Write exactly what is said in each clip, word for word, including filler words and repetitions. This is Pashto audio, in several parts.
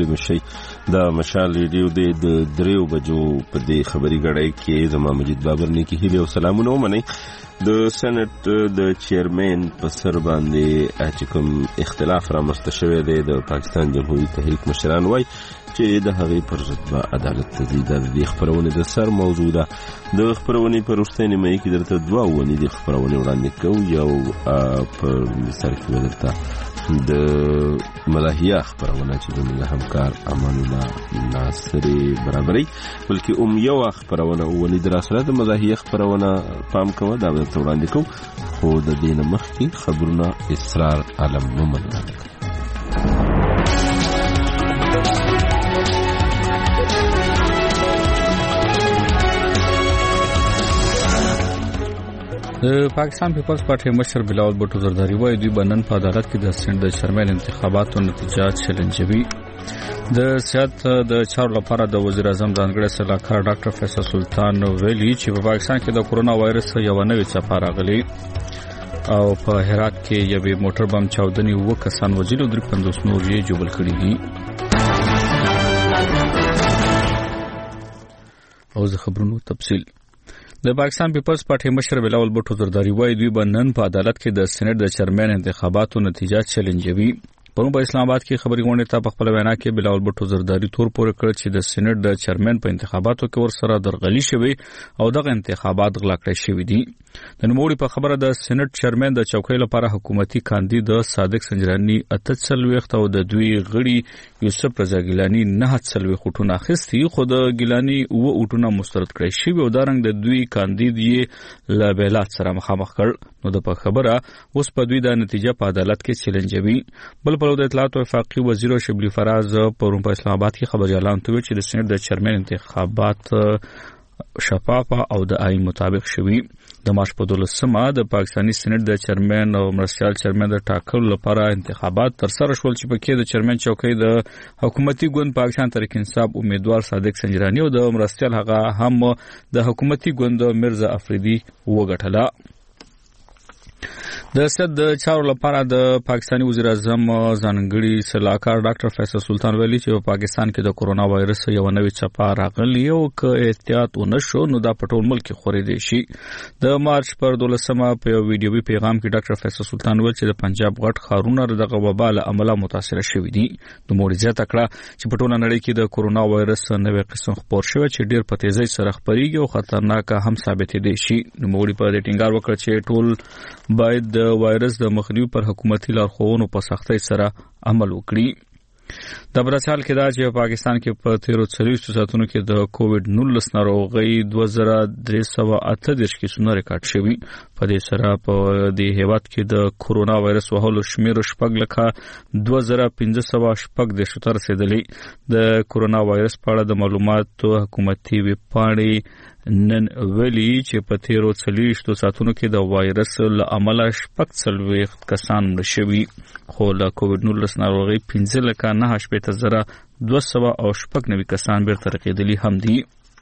ستړي مشي. دا مشال ریډیو د دریو بجو په دې خبري غړای کې زما مجید بابر نیکی هیله او سلامونه ومني. د سېنات د چیرمن په سر باندې چې کوم اختلاف را مستشوي دی د پاکستان جمهوریت تحریک مشران وای چې د هغې پر ضد به عدالت تزید. د خبرونې د سر موضوع ده. د خبرونې په وروستۍ نیمایي کې درته دوه ونې د خبرونې وړاندې کوو. یو په سر کې به درته د ملاحیه خبرونه چې زموږ همکار امان الله ناصري برابري، بلکې هم یو خبرونه ونې در سره د ملاحیه خبرونه پام کوه دا درته وړاندې کوو. خو د دې نه مخکې خبرونه اسرار عالم مومن راکړي. د پاکستان پیپلز پارټي مشر بلاول بټو زرداری وایي دوی به نن په عدالت کې د سند د چیرمن انتخاباتو نتیجه چیلنجوي. د سیاست د چارو لپاره د وزیر اعظم ځانګړی سلاکار ډاکټر فیصل سلطان ویلي چې په پاکستان کې د کورونا وایرس یو نوې څپه راغلي او په هرات کې یوې موټر بم چاودنې اووه کسان وژلي او درې پنځوس نور یې ژوبل کړي دي. او زه خبرونو تفصیل. د پاکستان پیپلز پارټي مشر بلاول بټو زرداری وایي دوی به نن په عدالت کې د سېنات د چیرمن انتخاباتو نتیجه چیلنجوي. پرون په اسلام آباد کې خبري غونډه ته په خپل وینا کې بلاول بټو زرداری تور پورې کړ چې د سېنات د چیرمن په انتخاباتو کې ورسره درغلي شوی او دغه انتخابات غلا کړی شوی دي. د نوموړي په خبره د سېنات چیرمن د چوکۍ لپاره حکومتي کاندید صادق سنجرانی اته څلوېښت او د دوی غړي یوسف رضا ګیلانی نه څلوېښت خټونه اخیستي، خو د ګیلانی اوه اوټونه مسترد کړی شوی او دارنګ د دوی کاندید یې له بیلات سره مخامخ کړ. نو د په خبره اوس په دوی د نتیجه په عدالت کې چیلنجوي. بل په د اطلاعات او وفاقي وزیر شبلی فراز پرون په اسلام آباد کې خبر اعلان کړ چې د سېنات د چیرمن انتخابات شفافه او د آئین مطابق شوي. د مارچ په دولسمه د پاکستاني سېنات د چیرمن او مرستیال چیرمن د ټاکلو لپاره انتخابات ترسره شول چې پکې د چیرمن چوکۍ د حکومتي ګوند پاکستان تحریک انصاف امیدوار صادق سنجرانی او د مرستیال هغه هم د حکومتي ګوند مرزا افریدي وګټله. د سیاست د چارو لپاره د پاکستاني وزیر اعظم ځانګړي سلاکار ډاکټر فیصل سلطان ویلي چې په پاکستان کې د کورونا وایرس یو نوې څپه راغلې او که احتیاط ونه شو نو دا په ټول ملک کې خورېدی شي. د مارچ پر دولسمه په یو ویډیوي پیغام کې ډاکټر فیصل سلطان ویل چې د پنجاب غټ ښارونه دغه وبا له امله متاثره شوي دي. نوموړي زیاته کړه چې په ټوله نړۍ کې د کورونا وایرس نوې قسم خپور شوی چې ډېر په تیزۍ سره خپرېږي او خطرناک هم ثابتېدی شي. نوموړي په دې ټینګار وکړ چې ټول باید د وایرس د مخنیوي پر حکومتي لارښوونو په سختۍ سره عمل وکړي. د برسال کې دا چې پاکستان کې په تیرو څلوېښتو ساعتونو کې د کووډ نولس ناروغۍ دوه زره درې سوه اته دېرش کیسونه ریکارډ شوي. په دې سره په دې هیواد کې د کورونا وایرس وهلو شمېر شپږ لکه دوه زره پنځه سوه شپږ دېرشو ته رسېدلی. د کورونا وایرس په اړه د معلوماتو حکومتي ویبپاڼې نن ویلي چې په تیرو څلوېښتو ساعتونو کې د وایرس له امله شپږ څلوېښت کسان مړه شوي، خو له کووډ نولس ناروغۍ پنځه لکه نهه شپېته زره دوه سوه او شپږ نوي کسان بیرته رقېدلي هم دي.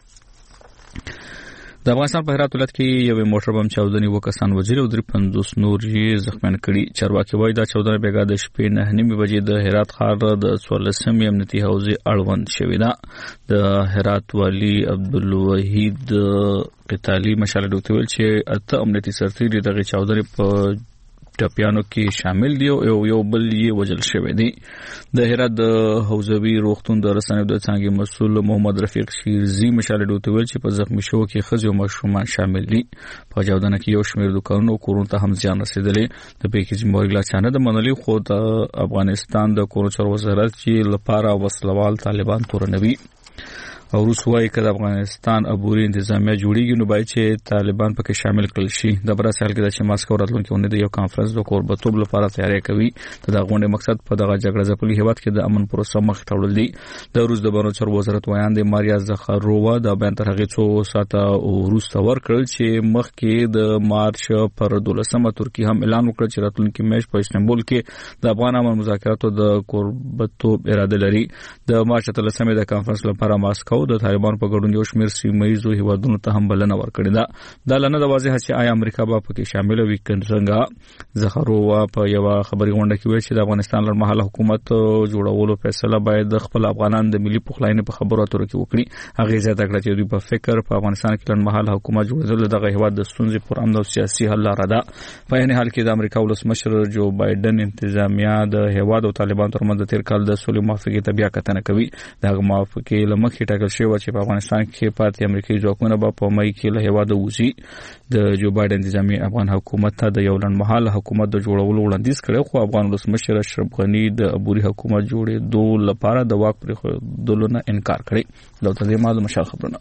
د افغانستان په هرات ولایت کې یوې موټر بم چاودنې اووه کسان وژلي او درې پنځوس نور یې زخمیان کړي. چارواکي وایي دا چاودنه بېګا د شپې نهه نیمې بجې د هرات ښار د څوارلسمې امنیتي حوزې اړوند شوې ده. د هرات والي عبدالوحید قتالي مشال ډوکته ویل چې اته امنیتي سرتېري دغې چاودنې په ټپیانو کې شامل دي او یو بل یې وژل شوی دی. د هرات د حوزوي روغتون د رسنیو د څانګې مسؤل محمد رفیق شیرزي مشال ډوکته ویل چې په زخمي شوو کې ښځې او ماشومان شامل دي. په چاودنه کې یو شمېر دوکانونو او کورونو ته هم زیان رسېدلی. د پېښې ذمهواري لا چا نه ده منلې، خو د افغانستان د کورونو چارو وزارت چې لپاره وسلوال طالبان تورنوي او روس وایي که د افغانستان عبوري انتظامیه جوړیږي نو باید چې طالبان پکې شامل کړل شي. د برس حال کې د چې ماسکو راتلونکي اونۍ د یو کانفرنس د کوربتوب لپاره تیاری کوي. د دغه غونډې مقصد په دغه جګړه ځپلي هیواد کې د امن پروسه مخې ته وړل دي. د روس د بهرنیو چارو وزارت ویاند ماریا زخارووا دا بیان تر هغې څو ساعته وروسته ورکړل چې مخکې د مارچ پر دولسمه ترکیه هم اعلان وکړ چې راتلونکي میاشت په استانبول کې د افغان امن مذاکراتو د کوربتوب اراده لري. د مارچ اتلسمې د کانفرنس لپاره ماسکو او د طالبان په ګډون یو شمېر سیمه‌یزو هیوادونو ته هم بلنه ورکړې ده د لنه د واضح چې آیا امریکا به پکې شامل وي څنګه زخرو په یو خبري غونډه کې ویل چې د افغانستان لړمحاله حکومت جوړولو فیصله باید خپل افغانان د ملي پخلاینې په خبرو اترو کې وکړي هغه زیاته کړه چې دوی په فکر په افغانستان کې لړمحاله حکومت جوړول دغه هیواد د ستونزې پر امن او سیاسي حل لاره ده په یعنی حال کې د امریکا ولسمشر جو بایدن انتظامیه د هیواد او طالبان ترمنځ د تیر کال د سولې موافقې ته بیا کتنه کوي دغه موافقې لمخې ټاکل شوی چې په افغانستان کې پاتې امریکایي ځواکونه به په مئی کې له هیواد وځي د جو بایدن انتظامیه افغان حکومت ته د یو لړمحاله حکومت د جوړولو وړاندیز کړی خو افغان ولسمشر اشرف غنی د عبوري حکومت جوړېدو لپاره د واک پرېښودلو نه انکار کړی دا د معلومه مشال خبرونه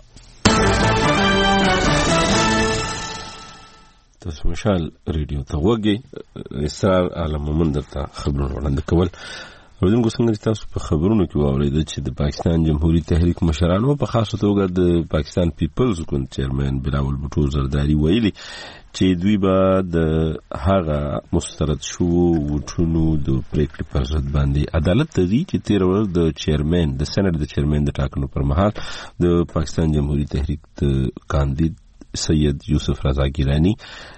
تاسو مشال ریډیو ته وګورئ اسرار عالم مومن درته خبرونه وړاندې کول ورته څنګه تاسو په خبرونو کې واورېدل چې د پاکستان جمهوریت تحریک مشرانو په خاصه توګه د پاکستان پیپلز ګوند چیرمن بلاول بوټو زرداری ویلي چې دوی به د هغه مسترد شو وټونو د پریکړې پر ضد باندې عدالت ته ځي چې تیر ورځ د چیرمن د سېنات د چیرمن د ټاکنو پر مهال د پاکستان جمهوریت تحریک د کاندید سید یوسف رضا ګیلانی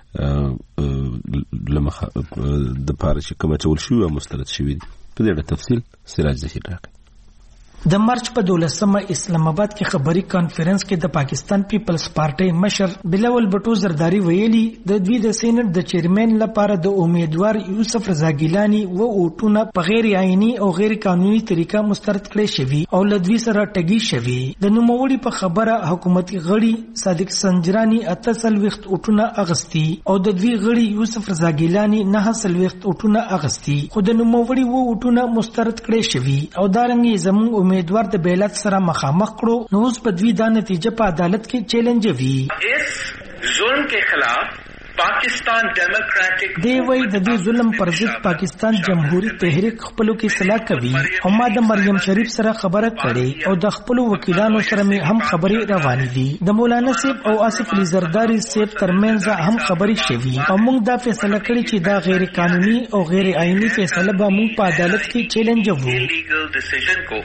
لمخ د پارش کومه چول شو مسترد شوی په دې تفصیل سراج ظهیر راغی د مارچ په دولسمه اسلام آباد کې خبري کانفرنس کې د پاکستان پیپلز پارټي مشر بلاول بټو زرداری ویلي د دوی د سېنات د چیرمن لپاره د امیدوار یوسف رضا ګیلانی و اوټونه په غیر آئینی او غیر قانوني طریقه مسترد کړي شوی او لدوی سره ټګي شوی د نوموړي په خبره حکومتي غړي صادق سنجرانی اتصل وخت اوټونه اغستی او د دوی غړي یوسف رضا ګیلانی نه سل وخت اوټونه اغستی خو د نوموړي و اوټونه مسترد کړي شوی او دارنګي زموږ امیدوار د بیلات سره مخامخ کړو نو اوس په دوی دا نتیجه په عدالت کې چیلنج وی اس ظلم کے خلاف پاکستان ڈیموکریٹک دی وای د دې ظلم پر ضد پاکستان جمهوریت تحریک خپلو کې صلاح کوي او ما د مریم شریف سره خبره کړې او د خپل وکیلانو سره مې هم خبرې روانې دي د مولانا صاحب او آصف علی زرداری صاحب ترمنځ هم خبرې شوي او موږ دا فیصله کړې چې دا غیر قانوني او غیر آئینی فیصله به موږ په عدالت کې چیلنج وو لیگل ڈیسیژن کو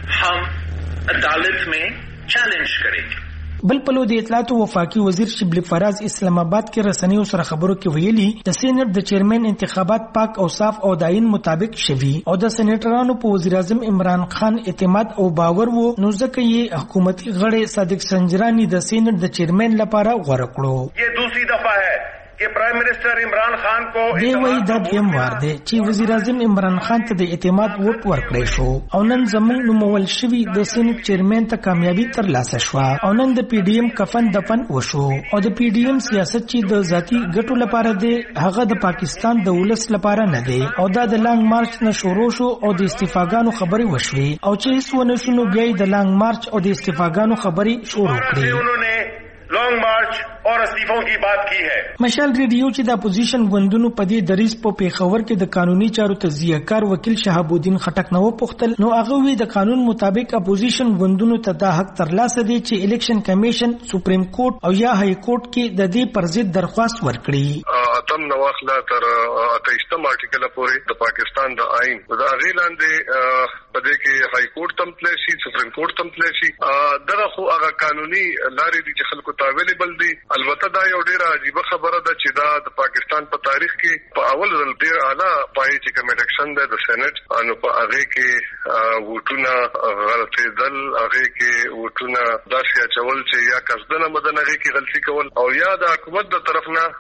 ہم عدالت میں چیلنج کریں گے بل پلو د اطلاعات او وفاقي وزیر شبلی فراز اسلام آباد کې رسنیو سره خبرو کې ویلي د سېنات د چیرمن انتخابات پاک او صاف او د آئین مطابق شوي او د سېنیټرانو په وزیر اعظم عمران خان اعتماد او باور وو نو ځکه یې حکومتي غړي صادق سنجرانی د سېنات د چیرمن لپاره غوړه کړو یہ دوسری دفعہ ہے کہ پرائم منسٹر عمران خان کو دی وای د دیم وار دی چې وزیر اعظم عمران خان ته د اعتماد ووټ ورکړی شو او نن زموږ نومول شوی د سېنات چیرمن ته کامیابی ترلاسه شو او نن د پی ډی ایم کفن دفن وشو او د پی ډی ایم سیاست چې د ذاتی ګټو لپاره دی هغه د پاکستان د ولس لپاره نه دی او دا د لانګ مارچ نه شروع شو او د استعفاګانو خبري وشوي او چې هیڅ ونه شنو بیا د لانګ مارچ او د استعفاګانو خبري شروع کړې لانگ مارچ اور استعفوں کی بات کی ہے مشال ریډیو چې د اپوزیشن غوندونو په دې دریس په پیښور کې د قانوني چارو تجزیه کار وکیل شهاب الدین خټک نو پختل نو هغه وی د قانون مطابق اپوزیشن غوندونو ته د حق ترلاسه دي چې الیکشن کمیشن سپریم کورټ او یا های کورټ کې د دې پر ضد درخواست ورکړي اتم نواخله تر اتهشتم ارټیکل پورې د پاکستان د آئین د غیلاندې په دې کې های کورټ تم تللی شي سپریم کورټ تم تللی شي دغه خو هغه قانوني لارې دي چې خلکو ته اویلیبل دي البته دا یو ډیره عجیب خبره ده چې دا د پاکستان په تاریخ کې په اول ځل ډیر اعلی پای چې کوم الیکشن ده د سېنات انو په هغه کې ووټونه غلطېدل هغه کې ووټونه داسې اچول چې یا قصدنه مدن هغه کې غلطي کول او یا د حکومت د طرف نه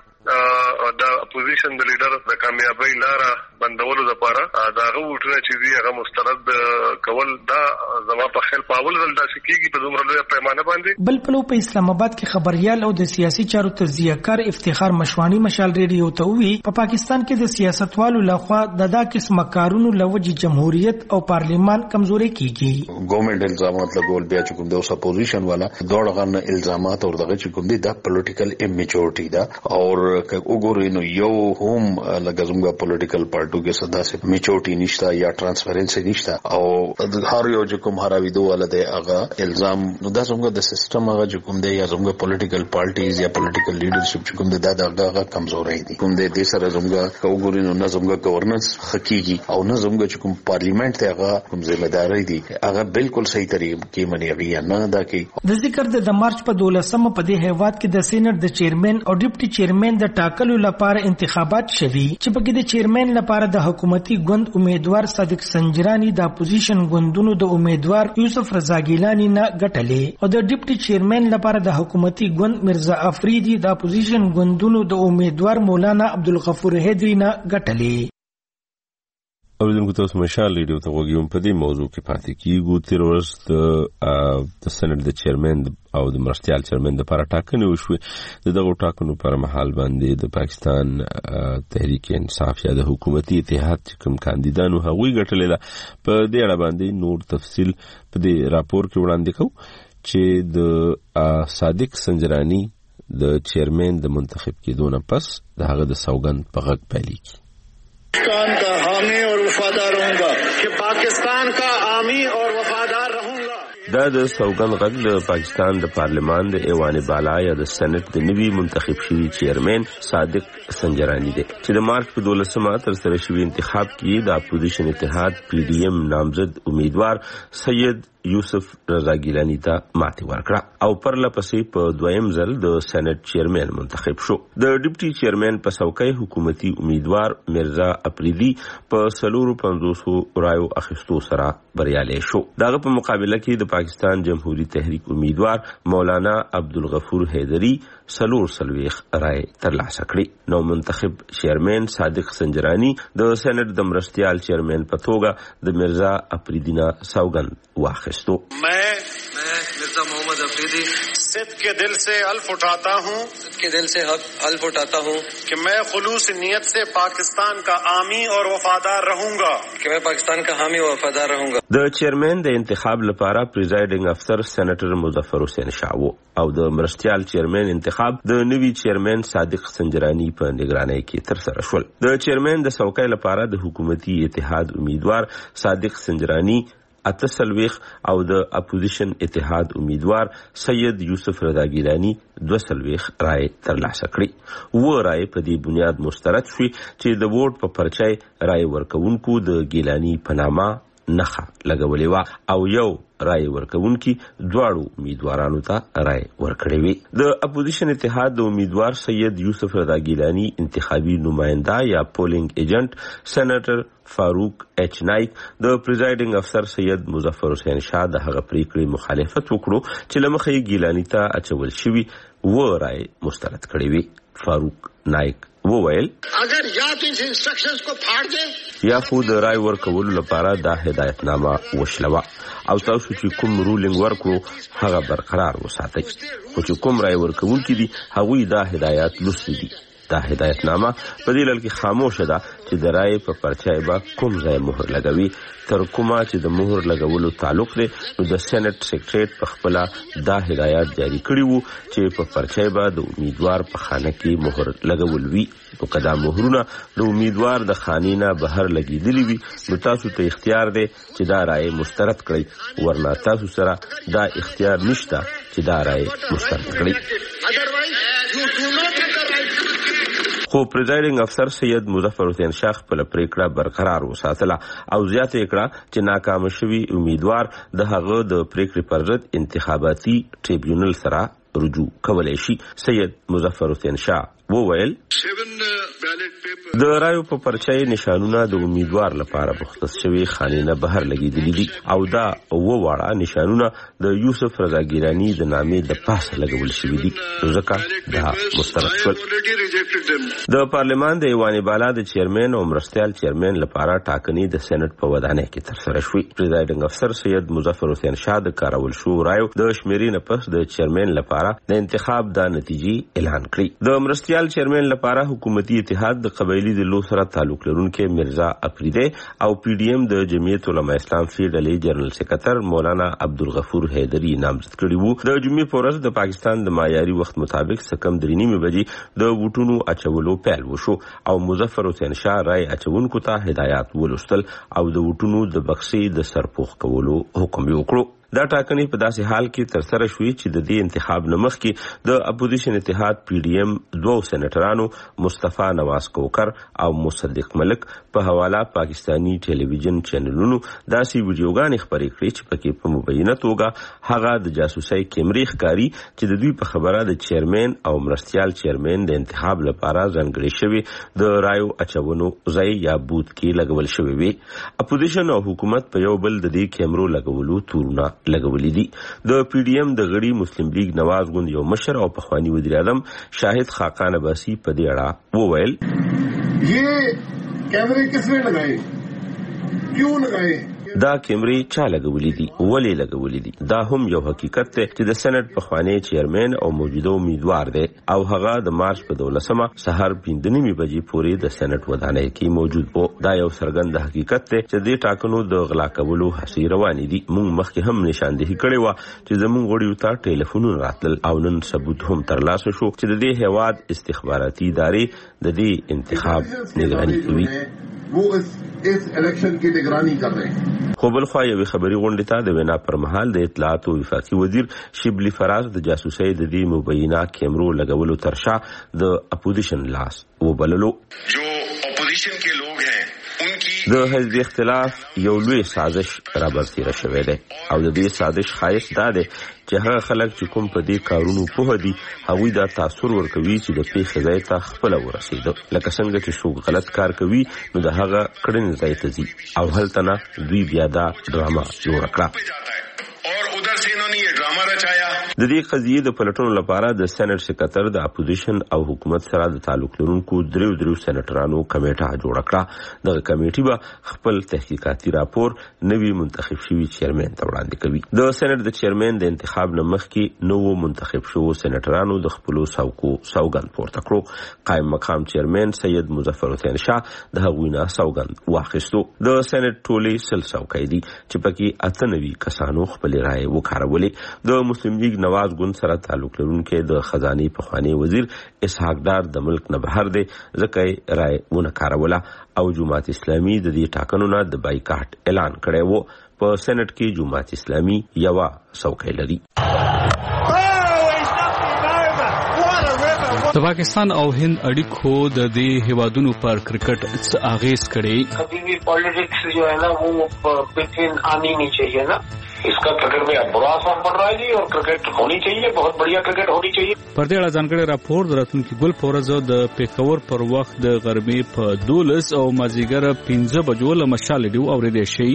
د اپوزیشن د لیډر د کامیابی لاره بندولو لپاره دا غوټونه چې دی هغه مسترد کول دا زما په خیال په اول ځل داسې کیږي په دومره لوی پیمانه باندې بل پلو په اسلام آباد کې خبريال او د سیاسي چارو تجزیه کار افتخار مشوانی مشال ریډیو ته وی په پاکستان کې د سیاستوالو لخوا د دا قسم کارونو لوجه جمهوریت او پارلیمان کمزوري کیږي ګورنمنت الزامات لګول بیا چې کوم د اپوزیشن والا دوړ غن الزامات او دغه چې کوم دي د پولیټیکل امیچورټی دا او وګورئ نو یو هم لکه زموږ پولیټیکل پارټو کې صدا سي میچورټي نشته یا ترانسپیرنسي نشته او هر یو چې کوم هراویدو ولده هغه الزام نو دا زموږ د سیستم هغه چې کوم دی یا زموږ پولیټیکل پارټیز یا پولیټیکل لیډرشپ چې کوم دی دا دغه کمزوري دي کوم دی د سره زموږ وګورئ نو نه زموږ گورننس حقيقي او نه زموږ چې کوم پارلیمنت ته هغه کوم ځمېداري دي هغه بالکل صحیح طریقې کې منیږي نه دا کې د ذکر د مارچ په دولسمه په دې هیواد کې د سېنات د چیرمن او ډیپټي چیرمن د ټاکلو لپاره انتخابات شوي چې په کې د چیرمن لپاره د حکومتي ګوند امیدوار صادق سنجرانی د اپوزیشن ګوندونو د امیدوار یوسف رضا ګیلانی نه ګټلې او د ډیپټي چیرمن لپاره د حکومتي ګوند مرزا افریدي د اپوزیشن ګوندونو د امیدوار مولانا عبدالغفور هیدری نه ګټلې. اوریدونکو تاسو مشال ریډیو ته وګورئ په دې موضوع کې پاتې کیږو. تیر ورځ د سېنات د چیرمن او د مرستيال چیرمن لپاره ټاکنې وشوې. د دغه ټاکنو پر مهال باندې د پاکستان تحریک انصاف یا د حکومتي اتحاد کوم کاندیدانو هغوی ګټلې ده. په دې اړه باندې نور تفصیل په دې راپور کې وړاندې کوو چې د صادق سنجرانی د چیرمن د منتخب کېدو نه پس د هغه د سوګند په غږ پیلېږي. पाकिस्तान का हामी और वफादार रहूंगा कि पाकिस्तान का हामी और वफादार रहूंगा. دا د سوګند غږ د پاکستان د پارلمان د ایوان بالا یا د سېنات د نوي منتخب شوي چیرمن صادق سنجرانی دی چې د مارچ په دولسمه تر سره شوي انتخاب کې د اپوزیشن اتحاد پی ډی ایم نامزد امیدوار سید یوسف رضا ګیلانی ته ماتې ورکړه او پر لپسې په دویم ځل د سېنات چیرمن منتخب شو. د ډیپټي چیرمن په څوکۍ حکومتي امیدوار مرزا افریدي په سلورو پنځوسو رایو اخیستو سره بریالی شو. دغه په مقابله کې د پاکستان جمهوری تحریک امیدوار مولانا عبدالغفور هیدری سلور سلويخ رای ترلاسه کړی. نو منتخب چیرمن صادق سنجرانی د سېنات د مرستيال چیرمن په توګه د مرزا افریدي نه سوګند واخیست. मैं मैं मिर्जा मोहम्मद अफरीदी सिद्ध के दिल से हल्फ उठाता हूँ सिद्ध के दिल से हल्फ उठाता हूँ कि मैं खुलूस नियत से पाकिस्तान का हामी और वफादार रहूंगा कि मैं पाकिस्तान का हामी और वफादार रहूंगा. د چیرمن د انتخاب لپاره پریزایډینګ افسر سېنیټر مظفر حسین شاه او د مرستيال چیرمن انتخاب د نوي چیرمن صادق سنجرانی په نگرانۍ کې تر سره شول. د چیرمن د څوکۍ لپاره د حکومتي اتحاد امیدوار صادق سنجرانی اته سلويخ او د اپوزیشن اتحاد امیدوار سید یوسف رضا ګیلانی دو سلويخ رای ترلاسه کړی. و رای په دې بنیاد مسترد شوی چې د ووټ په پرچای رای ورکونکو د ګیلانی په نامه نخه لګولې و او یو رای ورکونکي دواړو امیدوارانو ته رای ورکړې وي. د اپوزیشن اتحاد د امیدوار سید یوسف رضا ګیلانی انتخابي نماینده یا پولینګ ایجنټ سېنیټر فاروق ایچ نایک د پریزایډینګ افسر سید مظفر حسین شاه د هغه پریکړې مخالفت وکړو چې لمخې ګیلانی ته اچول شوی و رای مسترد کړی وي. فاروق نایک وویل اگر یا تو ان انسټرکشنز کو پھاڑ دے یا خو د رای ورکولو لپاره دا هدایتنامه وشلوه او تاسو چې کوم رولینګ ورکړو هغه برقرار وساتئ. خو چې کوم رای ورکونکي دي هغوی دا هدایت لوستي دي. دا هدایتنامه په دې لړ کې خاموشه ده چې د رای په پرچای به کوم ځای مهر لګوي تر کومه چې د مهر لګولو تعلق دی. نو د سېنات سیکریټریټ په خپل دا هدایت جاری کړی وو چې په پرچای به د امیدوار په خانه کې مهر لګول وي. نو کدا مهرونه د امیدوار د خانې نه بهر لګیدلی وي نو تاسو ته اختیار دی چې دا رای مسترد کړئ، ورنه تاسو سره دا اختیار نشته چې دا رای مسترد کړئ. خو پریزایډینګ افسر سید مظفر حسین شاه خپل پریکړه برقرار وساتله او زیاته کړه چې ناکام شوی امیدوار د هغه د پریکړې پر ضد انتخاباتي ټریبیونل سره رجوع کولای شي. سید مظفر حسین شاه وویل د رایو په پرچای نشانونه د امیدوار لپاره مختص شوی خانې نه بهر لګیدلي دي او دا اوه واړه نشانونه د یوسف رضا ګیلانی د نامې د پاسه لګول شوي دي ځکه دا مسترد شول. د پارلمان د ایوان بالا د چیرمن او مرستيال چیرمن لپاره ټاکنې د سېنات په ودانۍ کې ترسره شوې. پریزایډینګ افسر سید مظفر حسین شاه د کارول شو رایو د شمیرې نه پس د چیرمن لپاره د انتخاب د نتیجې اعلان کړی. د مرستيال مرستيال چیرمن لپاره حکومتي اتحاد د قبایلی د لو سره تعلق لرونکي مرزا افریدی او پی ډی ایم د جمعیت علماء اسلام فیډرل جنرال سیکریټر مولانا عبدالغفور حیدری نامزد کړي وو. د جمعې په ورځ د پاکستان د معیاري وخت مطابق سکم درې نیمې بجې د ووټونو اچولو پیل وشو او مظفر حسین شاه رای اچونکو ته هدایات ولوستل او د ووټونو د بکسې د سرپوښ کولو حکم یې وکړو. دا ټاکنې په داسې حال کې تر سره شوې چې د دې انتخاب نه مخکې د اپوزیشن اتحاد پی ډی ایم دوه سېنیټرانو مصطفی نواز کوکر او مصدق ملک په حواله پاکستانی ټلویزیون چینلونو داسې ویډیوګانې خپرې کړې چې پکې په مبینه توګه هغه د جاسوسۍ کیمرې ښکاري چې د دوی په خبره د چیرمن او مرستیال چیرمن د انتخاب لپاره ځانګړې شوې د رایو اچونو ځای یا بوت کې لګول شوې وي. اپوزیشن او حکومت په یو بل د دې کیمرو لګولو تورونه لګولې دي. د پی ډی ایم د غړي مسلم لیگ نواز غوند یو مشر او پخوانی وزیر اعظم شاهد خاقان عباسی په دې اړه وویل یہ کیمرے کس نے لگائے کیوں لگائے دا کیمرې چا لګولې دي ولې لګولې دي. دا هم یو حقیقت دی چې د سېنات پخوانی چیرمن او موجوده امیدوار دی او هغه د مارچ په دولسمه سحر پنځه نیمې بجې پورې د سېنات ودانۍ کې موجود وو. دا یو څرګند حقیقت دی چې د ټاکنو د غلا کولو هڅې روانې دي. موږ مخکې هم نشاندهي کړې وه چې زموږ غړیو ته ټلیفونونه راتلل او نن ثبوت هم ترلاسه شو چې د دې هیواد استخباراتي ادارې د دې انتخاب نگراني کوي. وہ اس اس الیکشن کی نگرانی کر رہے ہیں. خو بل خوا یوې خبري غونډې ته د وینا پر مهال د اطلاعات او وفاقي وزیر شبلی فراز د جاسوسۍ د دې مبینه کیمرو لګولو ترشا د اپوزیشن لاس وبللو. جو اپوزیشن کے لوگ ہیں ان کی د حزب اختلاف یو لوی سازش را برسېره شوی دی او د دې سازش ښایست دا دی چې هغه خلک چې کوم په دې کارونو پوه دي هغوی دا تاثر ورکوي چې د پیښې ځای ته خپله ورسېده. لکه څنګه چې څوک غلط کار کوي نو د هغه کړنې ځای ته ځي او هلته نه دوی بیا دا ډرامه جوړه کړه. د دې قضیې د پلټنو لپاره د سېنات سکریټر د اپوزیشن او حکومت سره د تعلق لرونکو دریو دریو سېنیټرانو کمیټه جوړه کړه. دغه کمیټې به خپل تحقیقاتي راپور نوي منتخب شوي چیرمن ته وړاندې کوي. د سېنات د چیرمن د انتخاب نه مخکې نوو منتخب شوو سېنیټرانو د خپلو سوکو سوګند پورته کړو. قائم مقام چیرمن سید مظفر حسین شاه د هغوی نه سوګند واخیستو. د سېنات ټولې سل څوکۍ دي چې پکې اته نوي کسانو خپلې رایې وکارولې. د مسلم لیگ نواز غوند سره تعلق لرونکي د خزانه پخوانی وزیر اسحاق ډار د ملک نه بهر دی ځکه یې رای ونه کاروله او جماعت اسلامي د دې ټاکنو نه د بایکاټ اعلان کړی وو. په سېنات کې جماعت اسلامي یو څوکۍ لري. د پاکستان او هند اړیکو د دې هیوادونو پر کرکټ څه اغیز کړي؟ کبھی بھی پالیٹکس جو ہے نا وہ بٹوین آنی نہیں چاہیے نا. اس کا کرکٹ میں برا اثر پڑ رہا ہے جی اور کرکٹ ہونی چاہیے بہت بڑھیا کرکٹ ہونی چاہیے. پر دې اړه ځانګړی راپور د راتلونکي ګل په ورځ د پیښور پر وخت د غرمې په دولس او مازیګر پنځه بجو له مشال دی اورېدل شي.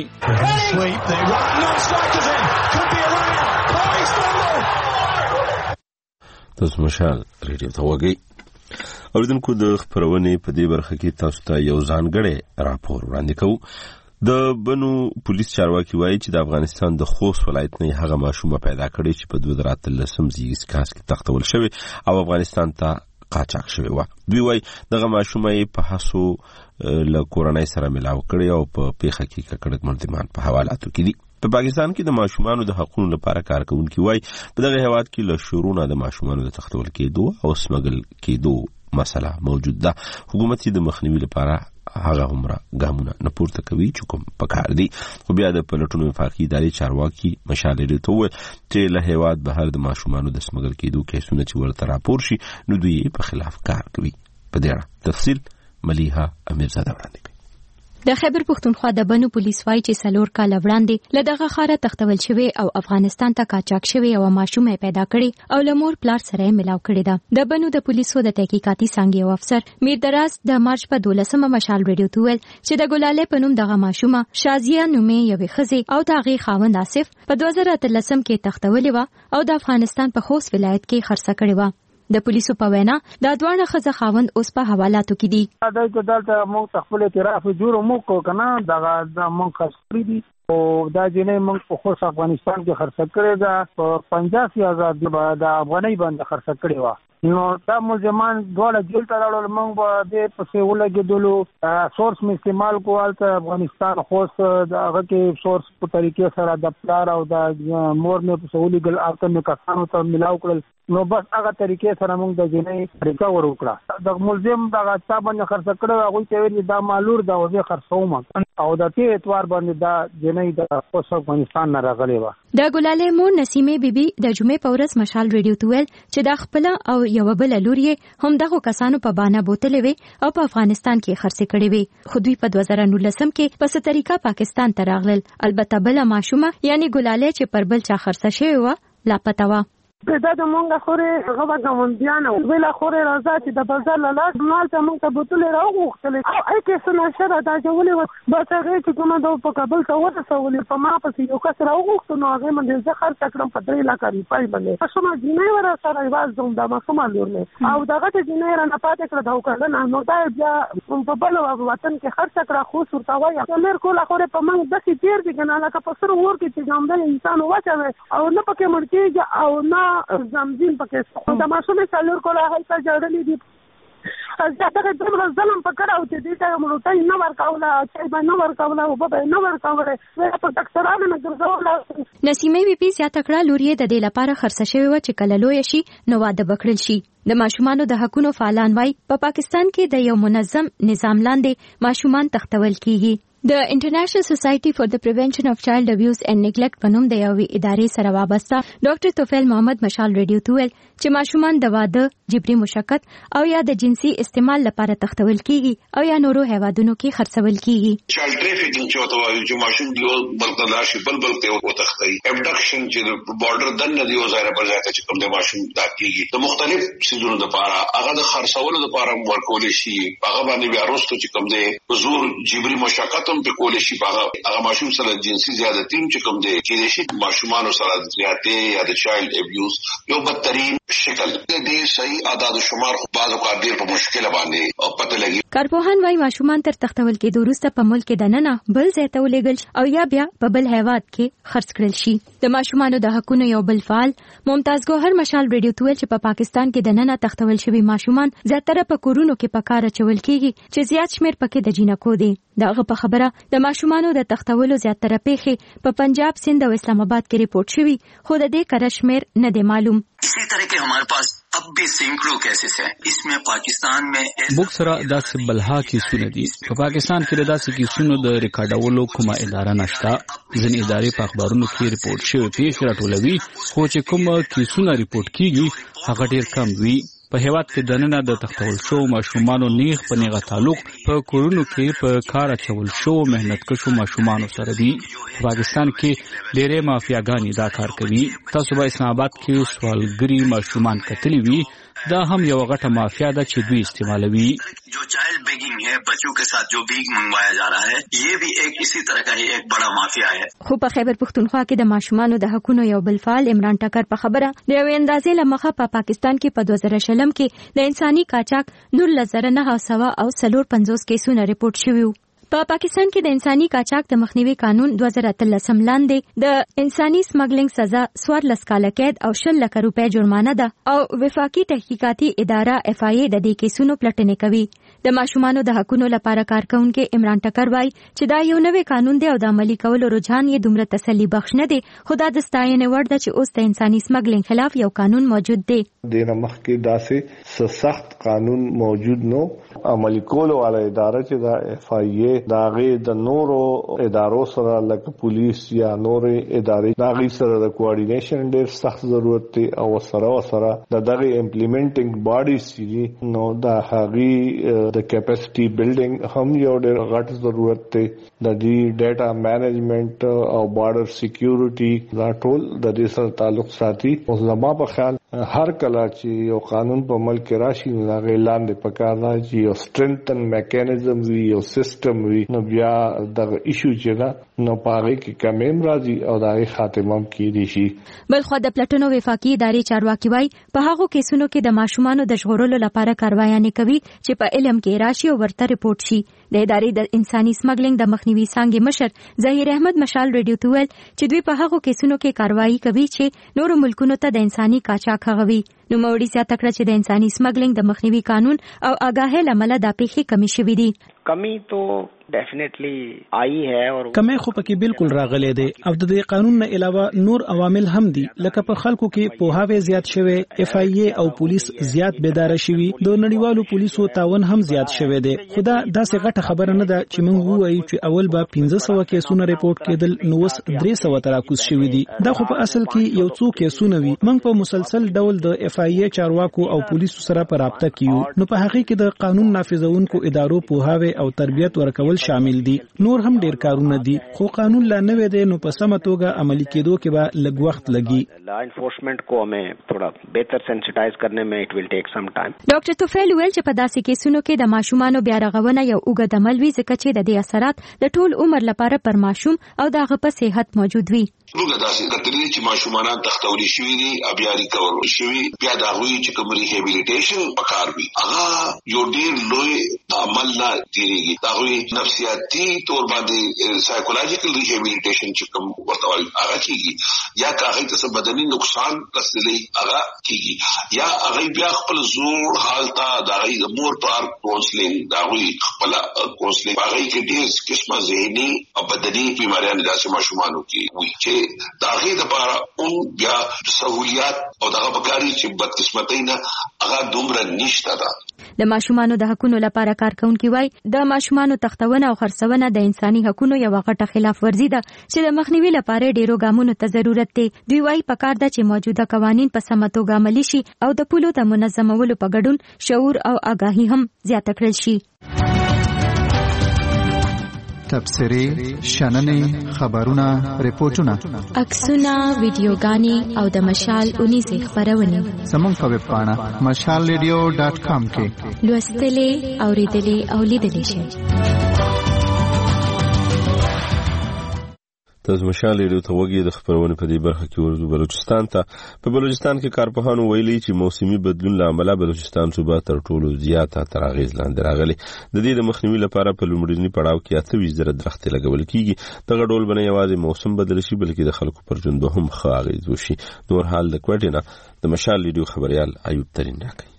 تاسو مشال ریډیو ته وګورئ. اوریدونکو د خبرونې په دې برخه کې تاسو ته یو ځانګړی راپور وړاندې کوو. د بنو پولیس چارواکي وایي چې د افغانستان د خوست ولایت نه هغه ماشومه پیدا کړې چې په دوه زره اتلسم زیږیز کال کې تختول شوی او افغانستان ته قاچاق شوی و. دوی وایي دغه ماشومه یې په هڅو له کورنۍ سره ملاو کړې او په پیښه کې ککړک ملزمان په حوالاتو کې دي. په پاکستان کې د ماشومانو د حقوقو لپاره کارکونکي وایي په دغه هیواد کې له شروع نه د ماشومانو د تختول کېدو او سمګل کېدو مسله موجود ده. حکومت د مخنیوي لپاره هغه عمره ګامونه نه پورته کوي چې کوم پکار دي. خو بیا د پلټونو وفاقي ادارې چارواکي مشال ډېر ته وویل چې له هیواد بهر د ماشومانو د سمګل کېدو کیسونه چې ورته راپور شي نو دوی په خلاف کار کوي. په دې اړه تفصیل ملیحه امیرزاده وړاندې کوي. د خیبر پښتونخوا د بنو پولیس وایي چې سلور کال وړاندې له دغه ښاره تختول شوی او افغانستان ته قاچاق شوی او ماشومه پیدا کړي او له مور پلار سره ملاو کړي ده. د بنو د پولیسو د تحقیقاتي څانګې یو افسر میر دراز د مارچ په دولسمه مشال ریډیو ته ویل چې د ګلاله په نوم دغه ماشومه شازیه نومې یوې ښځې او د هغې خاوند آصف په دوه زره اتلسم کې تختولې وه او د افغانستان په خوست ولایت کې خرڅه کړې وه. د پولیسو په وینا دا دواړه ښځه خاوند اوس په حوالاتو کې دي. دا چې دلته موږ خپل اعتراف جوړ مو کو کنه دا د موږ خسري دي او دا جنې موږ په خوش افغانستان کې خرڅ کړې ده په پنځه هزار د افغانۍ باندې خرڅ کړې و نو دا ملزمان دواړه جیل ته راوړل. موږ به دې پسې ولګېدلو. سورس مې استعمال کول ته افغانستان خوست د هغه کې سورس په طریقې سره د پلار او د مور مې پسې ولګل او ته مې کسانو ته ملاو کړل. نو بس هغه طریقې سره موږ د جنۍ ریکور وکړه. د ملزم دغه چا باندې خرڅ کړو هغوی ته ویل دا مالور دا وزې خرڅوم او د دې اعتبار باندې دا جنۍ د خوست افغانستان نه راغلې وه. د ګلالۍ مور نسیمې بیبي د جمعې په ورځ مشال ریډیو ته ویل چې دا خپله او یوه بله لور یې هم دغو کسانو په بانه بوتلې وې او په افغانستان کې خرڅې کړې وې، خو دوی په دوه زره نولسم کې په څه طریقه پاکستان ته راغلل. البته بله ماشومه یعنی ګلالۍ چې پر بل چا خرڅه شوې وه لاپته وه. دا د مونږه خورې هغه به ګاونډیانه وو. بله خورې راځه چې د بازار له لاس مالته مونږ ته بوتلې راوغوښتلې او ای کې څه نشه را دا اچولې وه. بس هغې چې کومه ده په کابل ته ورسولې په ما پسې یو کس راوغوښتو نو هغې باندې زه خرڅه کړم په درې لاکه روپۍ باندې. ماشومه جینۍ وه راسره یوازې زه دا ماشومه لور مې او دغه ته جینۍ رانه پاتې کړه دا وکړله نو دا بیا په بل وطن کې خرڅه کړه. خو ورته وایه لر کوله خورې په موږ داسې تېر دي که نه لکه په سره اور کې چې ګامدل انسان وچوي او نه پکې مړ کېږي او نه زمزین پکې د ماشومې څلور کوله هلته جړلې دي. دغه دومره ظلم په کړی و چې دې ته یې روټۍ نه ورکوله، چای به نه ورکوله، اوبه به یې نه ورکولې، زه یې په ډاکټرانو نه ګرځوله. نسیمې بیبي زیاته کړه لور یې د دې لپاره خرڅه شوې وه چې کله لویه شي نو واده به کړل شي. د ماشومانو د حقونو فعالان وایي په پاکستان کې د یو منظم نظام لاندې ماشومان تختول کیږي. د انټرنیشنل سوسایټي فار د پریونشن اف چایلډ ابیوز اینڈ نیګلیکټ په نوم د یوې ادارې سره وابسته ډاکټر توفیل محمد مشال ریډیو ته ویل چې ماشومان د واده، جبري مشقت او یا د جنسي استعمال لپاره تختول کیږي او یا نورو هیوادونو کې خرڅول کیږي. چایلډ ټریفیکینګ چې وته وایي چې ماشوم دی بل تلاشي بل بل ته وتختی، ابډکشن چې بارډر دنه دی وزاره پر ځای چې کوم د ماشوم دا کیږي د مختلف سيزونو لپاره هغه د خرڅولو لپاره ورکول شي. هغه باندې بیا وروسته چې کوم دی زور جبري مشقت هم په کول شي. هغه ماشوم سره جنسي زیاتې چې کوم دی چې شي ماشومان سره زیاتې یا د چایلډ ابیوز یو بدترین شکل دی. صحیح اعداد و شمار بعض اوقات ډېر په مشکل باندې او پته لګي. کارپوهان وايي ماشومان تر تختول کېدو وروسته په ملک کې دننه بل ځای ته ولېږل او یا بیا په بل هیواد کې خرڅ کړل شي. د ماشومانو د حقونو یو بل فعال ممتاز ګوهر مشال ریډیو ته ویل چې په پاکستان کې دننه تختول شوي ماشومان زیاتره په کورونو کې په کار اچول کېږي چې زیات شمېر پکې د جینکو دی. دغه په خبره د ماشومانو د تختولو زیاتره پیښې په پنجاب، سند او اسلام آباد کې ریپورت شوي خو د دې کره شمېر نه دی معلوم. اسی طرح کے ہمارے پاس اب بھی سینکڑوں کیسز ہیں. اس میں پاکستان میں موږ سره داسې بلها کیسونه دي. په پاکستان کې داسې کیسونو د ریکارډولو کومه اداره نشته. ځینې ادارې په اخبارونو کې ریپورت شوي پیښې راټولوي خو چې کومه کیسونه ریپورت کیږي هغه ډېر کم وي. په هیواد کې دننه د تختول شو ماشومانو نیغ په نیغه تعلق په کورونو کې په کار اچول شو مهنت کشو ماشومانو سره دي. په پاکستان کې ډېرې مافیاګانې دا کار کوي. تاسو به اسلام آباد کې سوالګري ماشومان کتلی وي، دا هم یو غټه مافیا ده چې دوی استعمالوي. جو چائلڈ بیگنگ ہے، بچوں کے ساتھ جو بیگ منگوایا جا رہا ہے، یہ بھی ایک اسی طرح کا ہی ایک بڑا مافیا ہے. خو په خیبر پختونخوا کې د ماشومانو د حقونو یو بل فعال عمران ټکر په خبره د یوې اندازې له مخه په پاکستان کې په دوه زره شلم کې د انساني قاچاق نولس زره نهه سوه او څلور پنځوس کیسونه ریپورت شوي وو. په پا پاکستان کې د انساني قاچاق د مخنیوي قانون دوه زره اتلسم لاندې د انساني سمګلینګ سزا څوارلس کاله قید او شل لکه روپۍ جرمانه ده او وفاقي تحقیقاتي اداره اف آی ای د دې کیسونو پلټنې کوي. د ماشومانو د حقونو لپاره کارکونکي عمران ټکر وایي چې دا یو نوی قانون دی او د عملي کولو رجحان یې دومره تسلی بخش نه دی، خو دا د ستاینې وړ ده چې اوس د انساني سمګلینګ خلاف یو قانون موجود دی. دینه مخکې داسې سخت قانون موجود نو. عملي کولو والا اداره چې دا اف آی ای دا غي د نورو ادارو سره لکه پولیس یا نورې ادارې دا غي سره د کوارډینیشن ډېر سخت ضرورت دی او سره سره د دغه امپلیمنټینګ باډیز چې نو دا هغي د کیپاسټي بلډینګ هم یو ډېر غټ ضرورت دی. د دې ډیټا مینجمنت او بارډر سکیورټي دا ټول د دې سره تعلق ساتي. او زما په خیال هر کله چې یو قانون په ملک راشي نو هغه لاندې پکار نه چې یو سټرنګتن میکانیزم وي، یو سیستم وي نو بیا دغه ایشو چې دا نو پاره کې کمیم راځي او دغه خاتمه کیږي شي. بلخو د پلټنو وفاقي ادارې چارواکي وایي په هغو کیسونو کې د ماشومانو د ژغورلو لپاره کاروایانې کوي چې په علم کې راشي او ورته ریپورت شي. د ادارې د انساني سمګلینګ د مخنیوي څانګې مشر ظهیر احمد مشال ریډیو ته ویل چې دوی په هغو کیسونو کې کاروایی کوي چې نورو ملکونو ته د انساني قاچاق هغوي. نو موري زیاته کړه چې د انساني سمګلینګ د مخنیوي قانون او آگاهۍ لامل د پیښې کمی شوې دي. کمی تو ډیفینیټلی آئی ہے اور کمی خو پکې بالکل راغلي دي او د دې قانون نه علاوه نور عوامل هم دي لکه په خلکو کې پوهاوی زیات شوی، اف آی ای او پولیس زیات بیدار شوي، د نړیوالو پولیسو تعاون هم زیات شوی دی. خدا داسې غټه خبره نه ده چې موږ وایو چې اول به پنځه سوه کیسونه ریپورت کېدل نو اوس درې سوه تراکوز شوي دي. دا خو په اصل کې یو څو کیسونه وي. موږ په مسلسل ډول د اف آی ای چارواکو او پولیسو سره په رابطه کې نو په هغه کې د قانون نافذونکو ادارو پوهاوی او تربیت ورکول شامل دي. نور هم ډیر کارونه دي خو قانون لا نه وي دی نو په سمه توګه عملي کېدو کې به لږ وخت لګي. لا انفورسمنٹ کو ہمیں تھوڑا بهتر سینسټایز کرنے میں اٹ ویل ټیک سم ټایم. ډاکټر توفیل ویل چې په داسې کیسونو کې د ماشومانو بیا رغونه یو اوږد عمل وي ځکه چې د دې اثرات د ټول عمر لپاره پر ماشوم او د هغه په صحت موجود وي. موږ داسې کتلې چې ماشومان تختوري شوي دي بیا ریکور شوي بیا دا وی چې کوم ریهابیلیټیشن پکار وي هغه یو ډیر لوی عمل نه دیږي. دا وی نفسیاتي تور باندې سایکولوژیکل ریهابیلیټیشن چې کوم ورته وایي هغه کیږي یا هغه ته بدني نقصان رسېږي هغه کیږي یا هغه بیا خپل زور حالت دا غي مور پار کونسلینګ دا وی خپل کونسلینګ هغه کې ډیر قسمه ذهني او بدني بیماریاں داسې ماشومانو کې وي چې داغه د لپاره اون بیا سہولیات او دغه بکاری چې بدقسمتۍ نه هغه دومره نشته ده. د ماشومانو د حقوقو لپاره کارکونکي وای د ماشومانو تختونه او خرڅونه د انساني حقوقو یو غټه خلاف ورزي ده چې د مخنیوي لپاره ډیرو ګامونو ته ضرورت دی. دوی وای پکار ده چې موجوده قوانين په سمه توګه عملي شي او د پولو د منظمولو په ګډون شعور او آگاهي هم زیاته کړل شي. تبصرې، شننې، خبرونه، ریپورتونه، عکسونه، ویډیوګانې او د مشال اونیزې خبرونه زموږ په ویب پاڼه مشال ریډیو ډاټ کام کې لوستلې، اوریدلې او لیدلې شئ. تاسو مشال ریډیو ته وګورئ. د خبرونه په دې برخه کې ورزو بلوچستان ته. په بلوچستان کې کارپوهانو ویلي چې موسمي بدلون له امله بلوچستان صوبه تر ټولو زیاته تر اغیز لاندې راغلي. د دې د مخنیوي لپاره په لومړني پړاو کې اته ویشت زره درختې لګول کیږي. دغه ډول باندې یوازې موسم بدل شي بلکې د خلکو پر ژوند هم ښه اغیز وشي. نور حال د کوټې نه د مشال ریډیو خبريال ایوب ترین راکړي.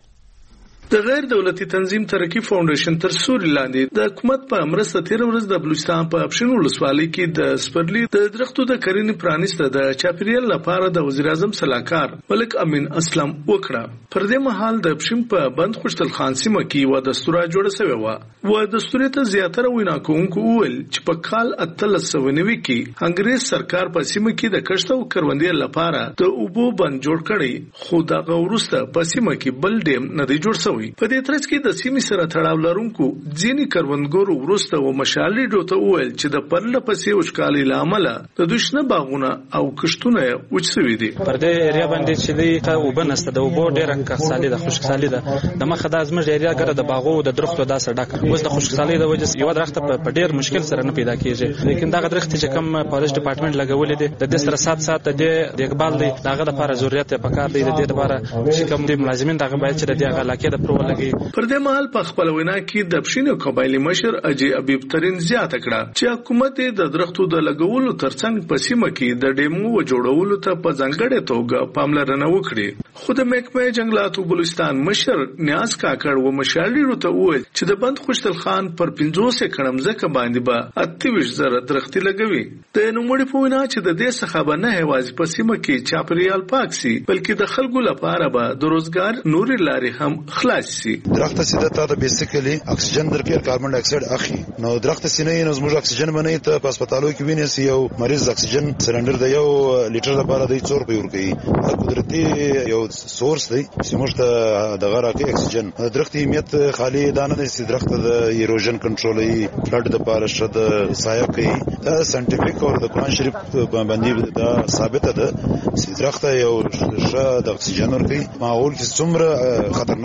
د غیر دولتي تنظیم ترقی فاونډیشن تر سوري لاندې د حکومت په مرسته تیر ورځ د بلوچستان په اپشن ولسوالۍ کې د سپرلی د درختو د کرنې پرانیسته د چاپیریال لپاره د وزیر اعظم صلاحکار ملک امین اسلام وکړه. پر دې مهال د اپشن په بند خوشتل خان سیمه کې و دستور جوړ شوی و و دستور ته زیاتره وینا کوونکو ویل چې په کال اتلس سوه نوي کې انګریز سرکار په سیمه کې د کښت او کروندې لپاره د اوبو بند جوړ کړی خو دا غوړسته په سیمه کې بل ډیم نه دی جوړ شوی. په دې ترڅ کې د سیمې سره تړاو لرونکو ځینې کروندګرو وروسته و مشال ریډیو ته وویل چې د پرله پسې وچکالۍ له امله د دوی شنه باغونه او کښتونه وچ شوي دي. پر دې ایریا باندې چې دی اوبه نشته، د اوبو ډېره کښسالي ده، خشکسالي ده. د مخه دا زموږ ایریا ګره د باغو د درختو داسې ډکه اوس د خشکسالۍ د وجې یو درخت په ډېر مشکل سره نه پیدا کېږي. لیکن دغه درخت چې کوم فارست ډپارټمنټ لګولې دي د دې سره سات سات د اقبال دی دغه لپاره ضرورت پکار دی. د دې لپاره چې کوم د ملازمین دغه باید چې د دغه علاقې د پرو لګي. پر دې مهال په خپل وینا کې د پښینو قبایلی مشر اجي ابيب ترين زیاته کړه چې حکومت د درختو د لګولو ترڅنګ په سیمه کې د ډیمو و جوړولو ته په ځانګړې توګه پاملرنه وکړي. خو د محکمه جنگلاتو بلوچستان مشر نیاز کاکړ و مشالي ته وویل چې د بند خوشتل خان پر پنځوس کړم ځکه باندې به اته ویشت زره درختې لګوي. د نوموړي په وینا چې د دې څخه به نه هوازي په سیمه کې چاپریال پاک سي بلکې د خلکو لپاره به د روزګار نوري لارې هم خلاص سي. درخت سیده تا د بیسیکلی اکسیجن درکې کاربن ډای اکساید اخی نو درخت سینې نو زموږ اکسیجن باندې ته په هسپتالو کې ویني سی یو مریض اکسیجن سلندر د یو لیټر لپاره د څور په ور کوي. قدرتي یو سورس دی چې موږ ته د غراکي اکسیجن درخت اهمیت خالی دانه د درخت د ایروژن کنټرولي فلډ د پاره شد سایه کوي. دا ساينټیفیک او د قرآن شریف باندې دا ثابت ده چې درخت یو ښه د اکسیجن ورکوي. ماحول کې څومره خطرناک وسونه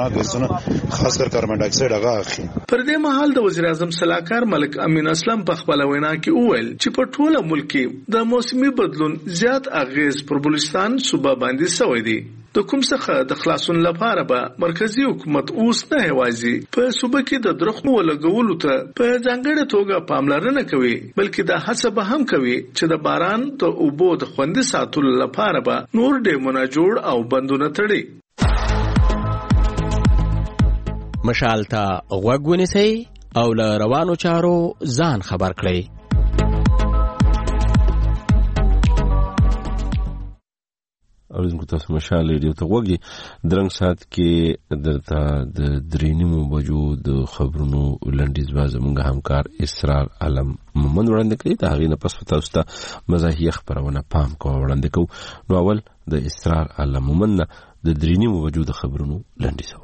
نه خاص کر کاربن ډای اکساید هغه اخی. پر دې مهال د وزیر اعظم صلاحکار ملک امین اسلم په خپل وینا کې وویل چې په ټوله ملک کې د موسمي بدلون زیات اغیز پر بلوچستان صوبه باندې شوی دی. د کوم څخه د خلاصون لپاره به مرکزی حکومت اوس نه هوازي په صوبه کې د درختو ولګولو ته په ځانګړې توګه پاملرنه کوي بلکې دا هڅه به هم کوي چې د باران د اوبو د خوندي ساتلو لپاره به نور ډیمونه جوړ او بندونه تړي. مشال ته غوږ ونیسئ او له روانو چارو ځان خبر کړئ. اوریدونکو کو تاسو مشال ریډیو ته وګورئ. درنګ سات کې درته د درینمو بجو د خبرونو لنډیز باز موږ همکار اسرار علم محمد وړاندې کړی. دا غینه پس تاسو ته مزاحیه خبرونه پام کو وړاندې کو. نو اول د اسرار علم محمد د درینمو بجو د خبرونو لنډیز.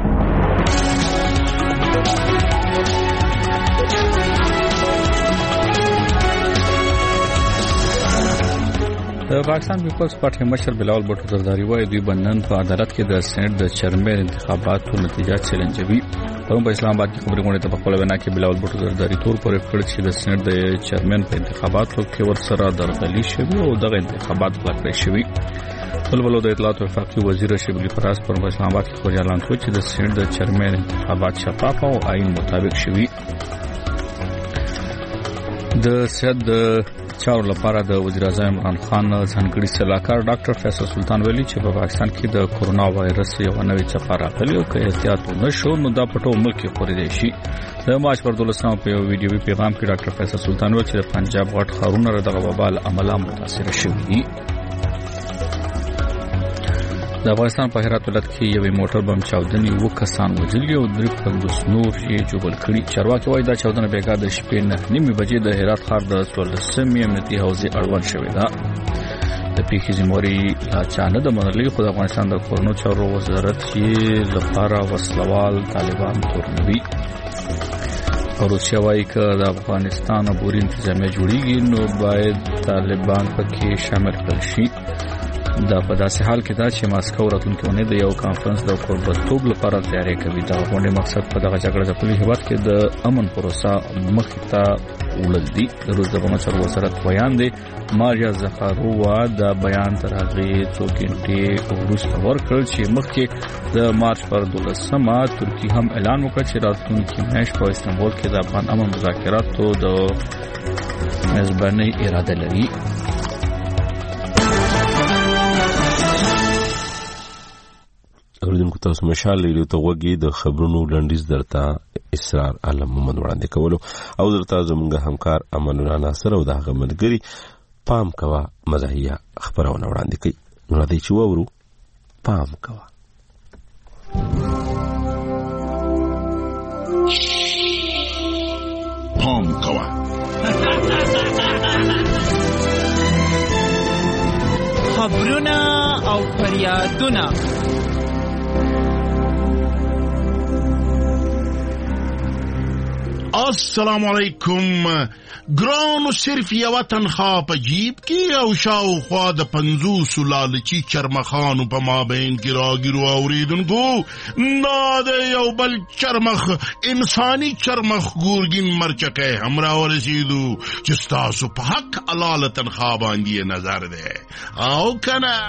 د پاکستان پیپلز پارټي مشر بلاول بټو زرداری وایي دوی بنن په عدالت کې د سېنات د چیرمن انتخاباتو نتیجه چیلنجوي. په اسلام آباد کې خبري غونډه ته په خپل وینا کې بلاول بټو زرداری تور پر کړ چې د سېنات د چیرمن په انتخاباتو کې ورسره درغلي شوی او دغه انتخابات کړی شوی. بل بل د اطلاعات او وفاقي وزیر شبلی فراز پر اسلام آباد کې خبري اعلان کړ چې د سېنات د چیرمن انتخابات شفاف او آئین مطابق شوی. د سیاد د چارو لپاره د وزیر اعظم عمران خان ځانګړي سلاکار ډاکټر فیصل سلطان ویلي چې په پاکستان کې د کورونا وایرس یو نوې څپه راغلې او که احتیاط ونشو نو دا په ټول ملک کې خورېدای شي. د مارچ پر دولسمه په یو ویډیوي پیغام کې ډاکټر فیصل سلطان ویلي چې د پنجاب غټ ښارونه دغه وبا له امله متاثر شوي دي. د افغانستان په هرات ولایت کې یو موټر بم چاودنې وو کسان وژلي او درې پنځوس نور یې ژوبل کړي. چارواکي وایي دا چاودنه بیګا د شپې نه نیمې بجې د هرات ښار د څوارلسمې امنیتي حوزې اړوند شوې ده. د پیښې ذمہواري لا چا نه ده منلې خو د افغانستان د کورونو چارو وزارت یې لپاره وسلوال طالبان تورنوي. روسیا وایي که د افغانستان عبوري انتظامیه جوړیږي نو باید طالبان پکې شامل کړل شي. دا په داسې حال کې دا چې ماسکو راتلونکي اونۍ د یو کانفرنس د قربتوب لپاره تیاری کوي. دا غونډې مقصد په دغه جګړه ځپلي هېواد کې د امن پروسه مخې ته وړل دي. د روس د بهرنیو چارو وزارت بیان دی. ماریا زخارووا دا بیان تر هغې څو ګنټې وروسته ورکړ چې مخکې د مارچ پر دولسمه ترکیه هم اعلان وکړ چې راتلونکي میاشت په استانبول کې د افغان امن مذاکراتو د میزبانۍ اراده لري. اوریدونکو تاسو مشال ریډیو ته وګورئ. د خبرونو لنډیز درته اسرار علم محمد وړاندې کولو او درته زموږ همکار امان الله ناصر او د هغه ملګري پام کوه مزاحیه خبرونه وړاندې کوي. نو راځئ چې واورو. پام کوه. پام کوه. خبرونه او فریادونه السلام علیکم. ګرانو صرف یو تنخوا په جیب کې او شاوخوا د پنځوسو لالچي چرمخانو په مابین کې راګیرو اوریدونکو دا د یو بل چرمخ انساني چرمخ ګورګین مرچکه هم راورسېدو چې ستاسو په حق حلاله تنخوا باندې نظر دی او کنه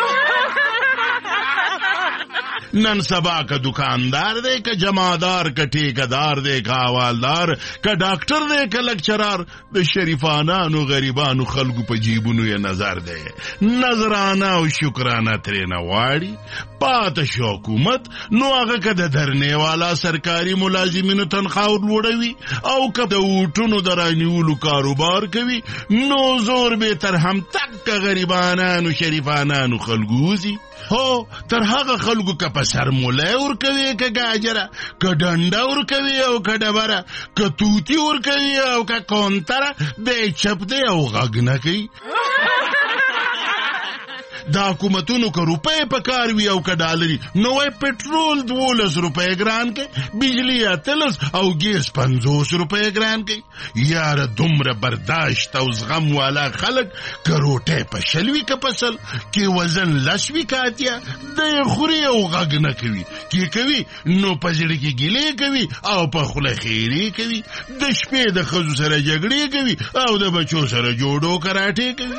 نن سبا که دکاندار دے که جمادار که ٹھیکدار دے که حوالدار که ډاکټر دے که لکچرار د شریفانانو غریبانو خلقو په جیبونو یې نظر دے نظرانه او شکرانه ترې نه واړي پاته شو حکومت نو هغه که د درنې والا سرکاري ملازمینو تنخواه لوړوي او که د اوټونو د رانیولو کاروبار کوي نو زور به تر هم تک غریبانانو شریفانانو خلقوزي. هو تر هغه خلکو که په سرمولی ورکوي که گاجره که ډنډه ورکوي او که ډبره که توتی ورکوي او که کونتره دی چپ دی او غږ نه کوي. دا حکومتونو که روپۍ په کار وي او که ډالري نو وای پټرول دولس روپۍ ګران کوي، بجلي اتلس او ګیس پنځوس روپۍ ګران کوي. یاره دومره برداشت او زغم والا خلک که روټۍ په شل وي که په سل کې وزن لس وي که اتیا د یې خوري او غږ نه کوي، کې کوي نو په زړه کې ګیلې کوي او په خوله خیرې کوي، د شپې د ښځو سره جګړې کوي او د بچو سره جوړو کراټې کوي.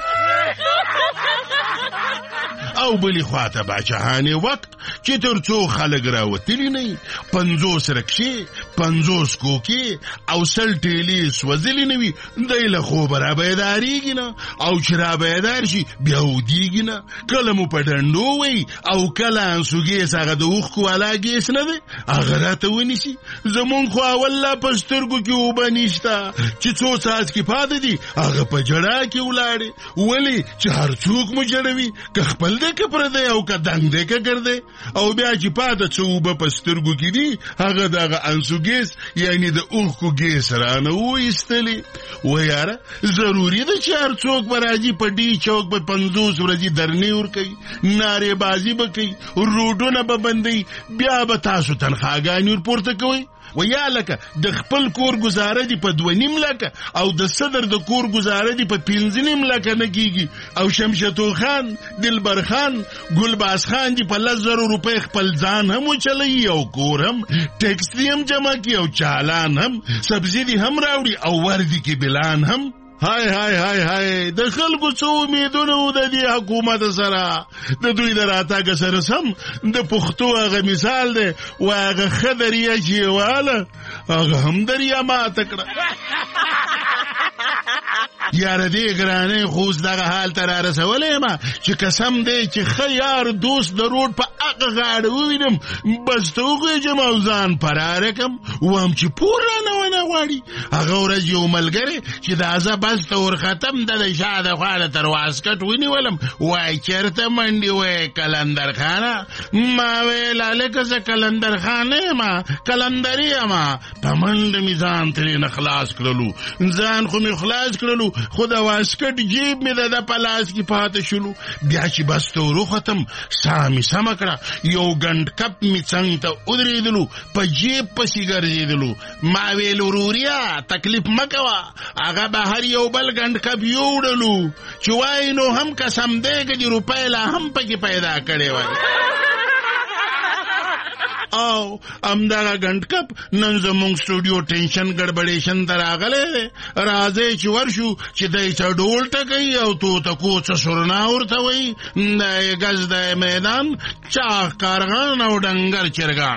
او بلی خواته باچهانې وقت چې تر څو خلک راوتلي نه وي، پنځوس رکشې، پنځوس کوکې او سل ټیلې سوځلې نه وي، دی له خوبه را بیدارېږي نه، او چې را بیدار شي بیا ودېږي نه. کله مو په ډنډو وی او کله انسو ګیس، هغه د اوښکو والا ګیس نه دی، هغه راته ونیسي. زمونږ خو اول لا په سترګو کې اوبه نشته، چې څو څاڅکي پاتې دي هغه په جړا کې ولاړې. ولې چې هر څوک مو جړوي، که خپل دی که پردی او که دنګ دی که ګردی، او بیا چې پاته څه اوبه په سترګو کې دي هغه د هغه انسو ګیس یعنې د اوښکو ګیس رانه وایستلې. و یاره ضروري ده چې هر څوک به راځي په ډي چوک به پنځوس ورځې درنې ورکوي، نارې بازي به کوي، روډونه به بندوي، بیا به تاسو تنخواګانې ورپورته کوئ. و یا لکه د خپل کور گزاره دی په دوه نیم لکه او د صدر د کور گزاره دی په پنځه نیم لکه نه کیږي، او شمشتو خان، دلبر خان، ګلباز خان دی په لس زرو روپۍ خپل ځان هم وچلوي او کور هم، ټیکس دی هم جمع کی او چالان هم، سبزیدي هم راوړي او وردی کې بلان هم. هاي هاي هاي هاي د خلکو څو امیدونه و د دې حکومت سره، د دوی د راتګ سره سم د پښتو هغه مثال دی، و هغه ښه دریا چې واله هغه هم دریا ماته کړه. یاره دې ګرانې خو اوس دغه حال ته را رسولی یم چې قسم دی چې ښه یار دوست د روډ په هغه غاړه ووینم بس ته وغېږم او ځان فراره کړم، وایم چې پور رانه ونه غواړي. هغه ورځ یو ملګری چې د ازه بس ته ورختم د د شا د خوا د تر واسکټ ونیولم، وایي چېرته منډې وایي کلندر خانه. ما ویل هلکه زه کلندر خانه یم، کلندري یم. په منډه مې ځان ترېنه خلاص کړلو، ځان خو مې خلاص کړلو خو د واسکټ جیب مې د ده په لاس کې پاته شلو. بیا چې بس ته وروختم ساه مې سمه کړه، یو ګنډ کپ مې څنګ ته ودرېدلو، په جیب پسې ګرځېدلو. ما ویل وروریا تکلیف مه کوه، هغه بهر یو بل ګنډ کپ یوړلو چې وایي نو هم قسم دی که د روپۍ لا هم پکې پیدا کړی وای. او همدغه ګنډ کپ نن زموږ سټوډیو ټینشن ګډبډېشن ته راغلی دی. راځئ چې ورشو چې دی څه ډول ټکوي او توتکو څه سرنا ورته وایي، دی ګز دی میدان، چاغ کارغان او ډنګر چرګان.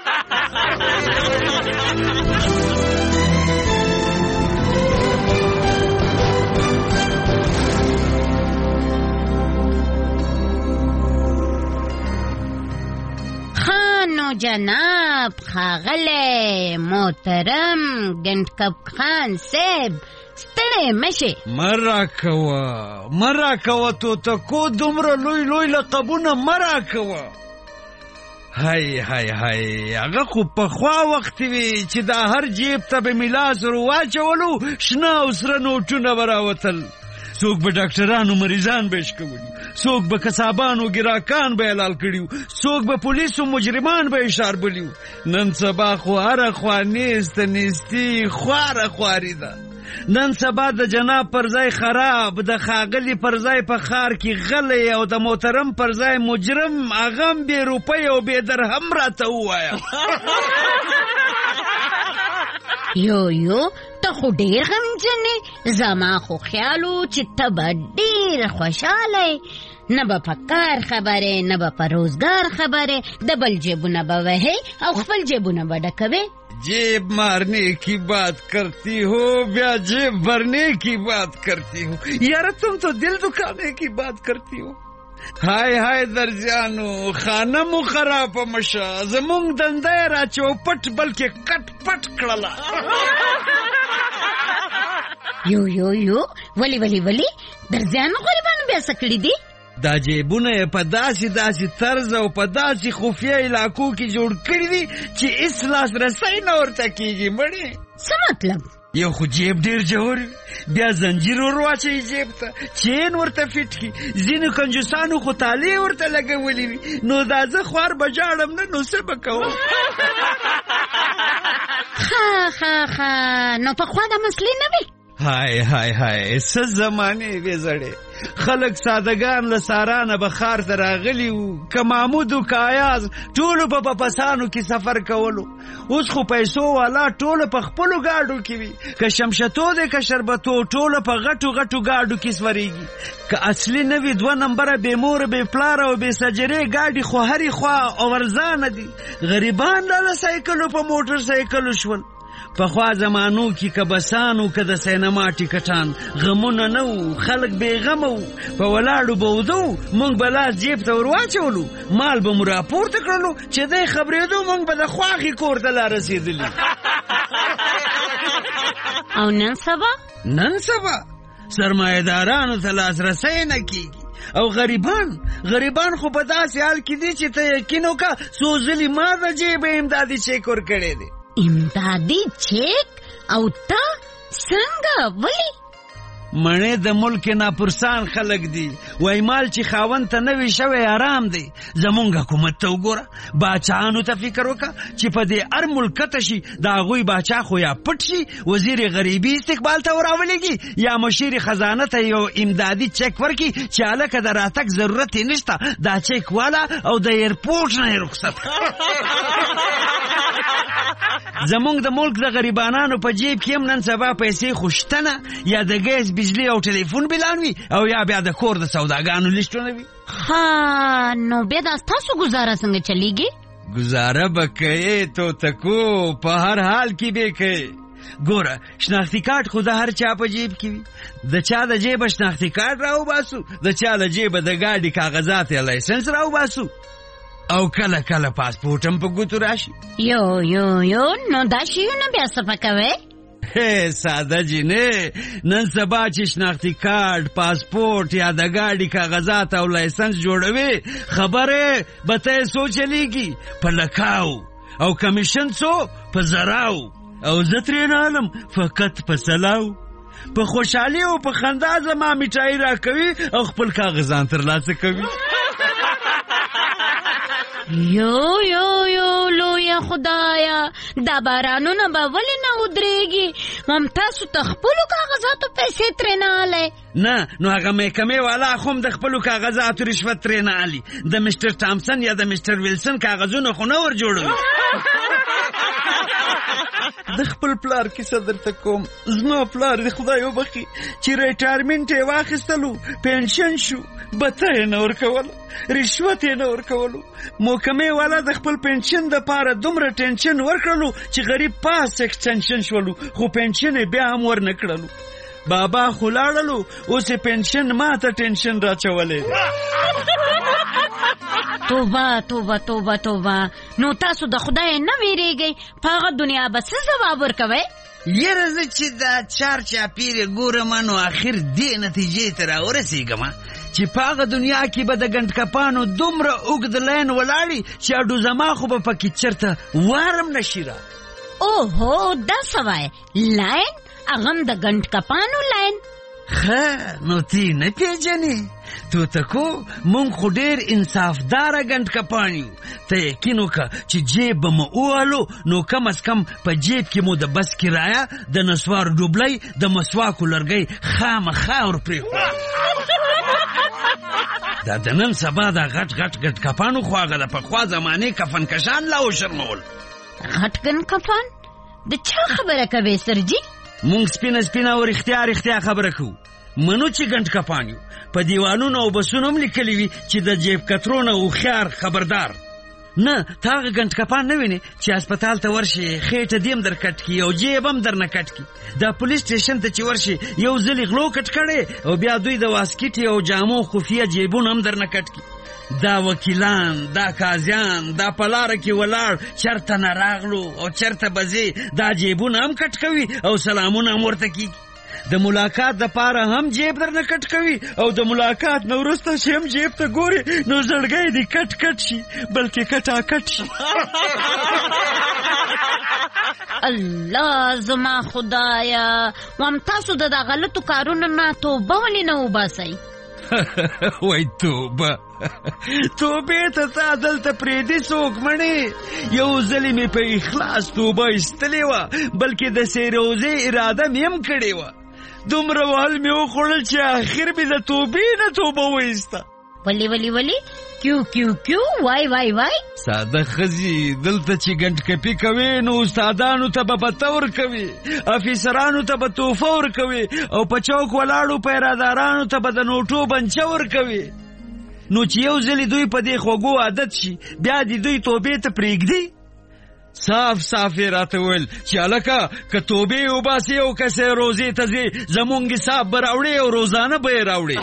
خانو جناب خاغله محترم ګنډ کپ خان صاحب ستړی مشه مرا کوا مرا کوا تو تکو دومره لوی لوی لقبونه مرا کوا. هاي هاي هاي هغه خو په خوا وخت وی چې دا هر جیب ته به میلاس ورو واچولو، شنه او سره نوټونه به راوتل. څوک به ډاکټرانو مریضان به اشکولي، څوک به کسابانو ګراکان به حلال کړي، څوک به پولیسو مجرمان به اشار بلیو. نن سبا خو هره خوا نیست نیستی خواره خواري ده. نن سبا د جناب پر ځای خراب، د خاغلی پر ځای په خار کې غلی، او د محترم پر ځای مجرم. اغم بې روپۍ او بې درهم راته ووایه. یو یو ته خو ډېر غمجن، زما خو خیال و چې ته به ډېر خوشحاله، نه به په کار خبرې نه به په روزګار خبرې، د بل جیبونه به وهې او خپل جیبونه به ډکوې. जेब मारने की बात करती हो या जेब भरने की बात करती हो, यार तुम तो दिल दुखाने की बात करती हो. हाय हाय दर्जियानो खानमो खराब मशा زمونږ دنده را چوپټ بلکې کټ پټ کړله. یو یو یو ولی ولی ولی درځانو غریبانو بیا څه کړي دي؟ دا جیبونه په داسې داسې طرز او په داسې خفیه علاقو کې جوړ کړي دي چې هیڅ لاسرسی نه ورته کېږي. مړې څه مطلب؟ یو خو جیب ډیر جوړ بیا زنجیر ور واچي جیب ته چین ورته فټ کی ځینو کنجوسانو خو تالی ورته لګولې وي نو دا زه خوار بجاړم نه نو څه به کوم ها ها ها نو په خوا د مسلې نه وي هاي هاي هاي څه زمانه وې زړې خلک سادهګان له سارانه بخار ته راغلی وو که محمود و که ایاز ټولو په پسانو کې سفر کولو اوس خو پیسو والا ټولو په خپلو ګاډو کې وي که شمشتو دی که شربتو ټولو په غټو غټو ګاډو کې سورېږي که اصلي نه وي دوه نمبره بې مور بې پلار او بې سجرې ګاډي خو هرې خوا اورځانه دي غریبان لاله سایکلو په موټر سایکلو شول پخوا زمانو کې که بسانو که د سینما ټیکټان غمونه نه وو خلک بېغمه وو په ولاړو به وده موږ به لاس جیب ته ور واچولو مال به مو راپورته کړلو چې دی خبرېدو موږ به د خواښې کور ته لا رسېدلي او نن سبا نن سبا سرمایه‌دارانو ته لاسرسی نه کېږي او غریبان غریبان خو په داسې حال کې دي چې ته یقین وکړه څو ځلې ما د جیبه امدادي چیک ورکړی دی امدادي چیک او تا څنګه ولی مڼې د ملک ناپرسان خلک دي وای مال چې خاوند ته نوي شوی آرام دی زمونږ حکومت ته وګوره باچاانو ته فکر وکړه چې په دې هر ملک کته شي د هغوی باچا خو یا پټ شي وزیر غریبي استقبال ته وراولېږي یا مشیر خزانه ته یو امدادي چیک ورکړي چې هلکه د راتګ ضرورت یې نشته دا چیک والا او د ایرپورټ نه یې رخصت زمونږ د ملک د غریبانانو په جیب کې هم نن سبا پیسې خو شته نه یا د ګیس بجلی او ټلیفون بلان وي او یا بیا د کور د سوداګانو لیسټونه وي ها نو بیا دا ستاسو ګزاره څنګه چلیږي ګزاره به کوې توتکو په هر حال کې به کوې ګوره شناختي کارت خو د هر چا په جیب کې وي د چا د جیبه شناختي کارت راوباسو د چا د جیبه د ګاډي کاغذات یا لایسنس راوباسو او کله کله پاسپورټ هم په ګوتو راشي یو یو یو نو دا شیونه بیا څه پکوي هې ساده جینې نن سبا چې شناختي کارت پاسپورټ یا د ګاډي کاغذات او لایسنس جوړوي خبره به ته څو چلیږي په لکاو او کمیشن څو په زراو او زه ترې نه علم فقط په سلاو په خوشحالي او په خندا زما میټایي راکوي او خپل کاغذان ترلاسه کوي یو یو یو لویه خدایا دا بارانونه به ولې نه ودرېږي هم تاسو ته خپلو کاغذاتو پیسې ترې نه الی نه نو هغه محکمې والا خو هم د خپلو کاغذاتو رشوت ترې نه الي د مسټر تامسن یا د مسټر ویلسن کاغذونه خو نه ور جوړوي د خپل پلار کیسه درته کوم زما پلار د خدای وبخي چې ریټایرمنټ یې واخیستلو پنشن شو بته یې نه ورکولو رشوت یې نه ورکولو محکمې والا د خپل پنشن دپاره دومره ټینشن ورکړلو چې غریب پاس ایکسټنشن شولو خو پنشن یې بیا هم ورنه کړلو بابا خو لاړلو اوس یې پنشن ما ته ټینشن راچولی دی توبه توبه توبه توبه نو تاسو د خدای نه ویریږئ په هغه دنیا به څه ځواب ورکوئ یره زه چې دا چار چاپیر یې ګورم نو آخر دې نتیجې ته راورسېږم چې په هغه دنیا کې به د ګنډکپانو دومره اوږد لاین ولاړي چې اډو زما خو به پکې چېرته وارم نه شي را اوهو دا څه وایې لاین هغه هم د ګنډکپانو لاین ښه نو تی نه پېژنې توتکو مونږ خو ډېر انصافداره ګنډکپان یو ته یقین وکړه چې جیب به مو ووهلو نو کم از کم په جیب کې مو د بس کرایه د نسوار ډوبلی د مسواکو لرګی خامخا ور پرېښود دا د نن سبا دا غټ غټ ګنډکپانو خو هغه د پخوا زمانې کفنکشان لا وشرمول غټ ګنډکپان د چا خبره کوې سرجي مونږ سپینه سپینه او رښتیا رښتیا خبره کوو منو چې ګنډکپان یو په دیوانونو او بسونو هم لیکلي وي چې د جیب کترو نه هوښیار خبردار نه ته هغه ګنډکپان نه وینې چې هسپتال ته ورشي خېټه دې هم در کټ کړي او جیب هم در نه کټ کړي دا پولیس سټیشن ته چې ورشي یو ځلې غلو کټ کړی او بیا دوی د واسکټې او جامو خفیه جیبونه هم در نه کټ کړي دا وکیلان دا قاضیان دا په لاره کې ولاړ چېرته نه راغلو او چېرته به ځې دا جیبونه هم کټ کوي او سلامونه هم ورته کېږي د ملاقات دپاره هم جیب در نه کټ کوي او د ملاقات نه وروسته چې هم جیب ته ګوري نو زړګی دې کټ کټ شي بلکې کټا کټ شي الله زما خدایا وام تاسو د غلطو کارونو نه توبه ولې نه وباسئ وای توبه توبه ته تا دلته پریدي څوک مړې یو ځلې مې په اخلاص توبه ایستلې وه بلکې د سیروزې اراده مې هم کړې وه دومره وهل مې وخوړل چې آخر مې د توبې نه توبه وایسته ولی ولی ولی کیو کیو کیو وای وای وای ساده خزي دلته چې ګنټ کپی کوي نو استادانو ته به بتور کوي افیسرانو ته به توفه ور کوي او په چوک ولاړو پیرادارانو ته به د نوټو بنچه ور کوي نو چې یو ځلې دوی په دې خوږو عادت شي بیا دې دوی توبې ته پرېږدي صاف صاف یې راته ویل چې هلکه که توبې وباسې او که سې روزې ته ځې زمونږ حساب به راوړې او روزانه به یې راوړې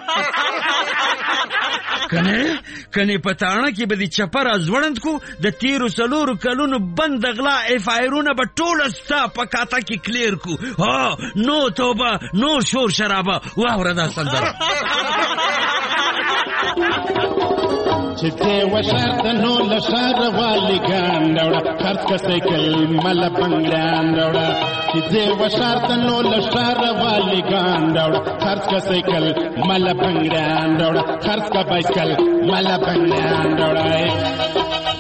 کنه کنه په تاڼه کې به دې چپه را ځوړند کو د تیرو څلورو کلونو بند غلا اف آیرونه به ټوله ستا په کاته کې کلیر کو ها نو توبه نو شور شرابه واوره دا سندره چې دې وشار د نو لشار والی ګان راوړه خرڅ کا سایکل مل بنګلان راوړه چې دې وشار د نو لشار والی ګان راوړه خرڅ کا سایکل مل بنګلان راوړه خرڅ کا بایسکل مل بنګلان راوړه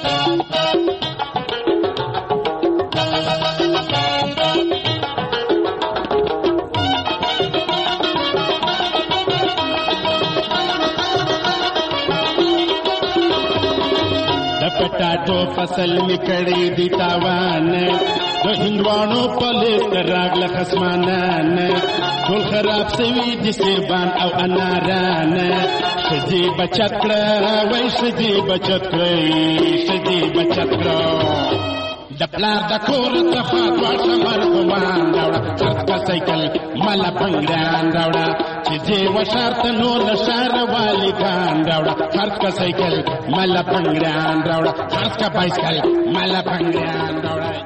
پټاټو فصل میکړی دی تاوان د هندوانو په لیست راغله خصمانان ټول خراب سوي دي سیبان او اناران شدي بچت کړه وای شدي بچت کړئ شدي بچت کړه د پلار د کور څخه دوه شمر ګمان راوړه خرڅ کا سایکل مالا بنګران راوړه چې دې وشار ته نو لشار والی ګان راوړه خرڅ کا سایکل مالا بنګران راوړه خرڅ کا بایسکل مالا بنګران راوړه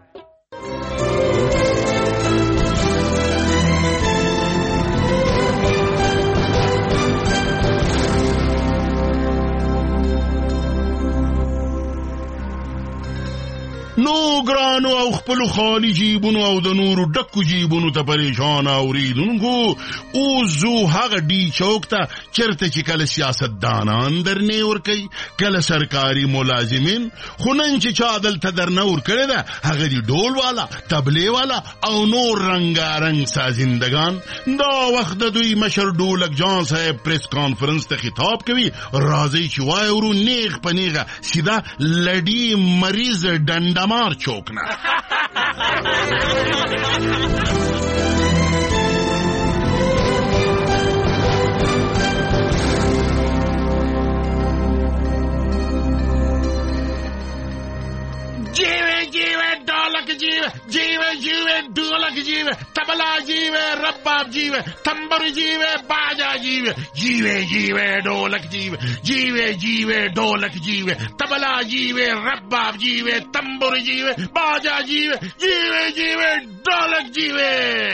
نو ګرانو او خپل خالی جیبونو او د نورو ډکو جیبونو ته پریشان اوریدونکو او زو هغه ډی چوک ته چرته چې کله سیاستدانان درنه ور کوي کله سرکاري ملازمین خو نن چې چا دلته درنه ور کړی ده هغه دی ډول والا تبلې والا او نور رنگارنګ سازندگان دا وخت د دوی مشر ډولک جان صاحب پریس کانفرنس ته خطاب کوي راځي چې وای ورو نیغ پنیغه سیدا لډی مریض ډنډ مار چوکنا जीवे जीवे ढोलक जीवे जीवे जीवे ढोलक जीवे तबला जीवे रब्बाब जीवे तंबर जीवे बाजा जीवे जीवे जीवे ढोलक जीवे जीवे जीवे ढोलक जीवे तबला जीवे रब्बाब जीवे तंबर जीवे बाजा जीवे जीवे जीवे ढोलक जीवे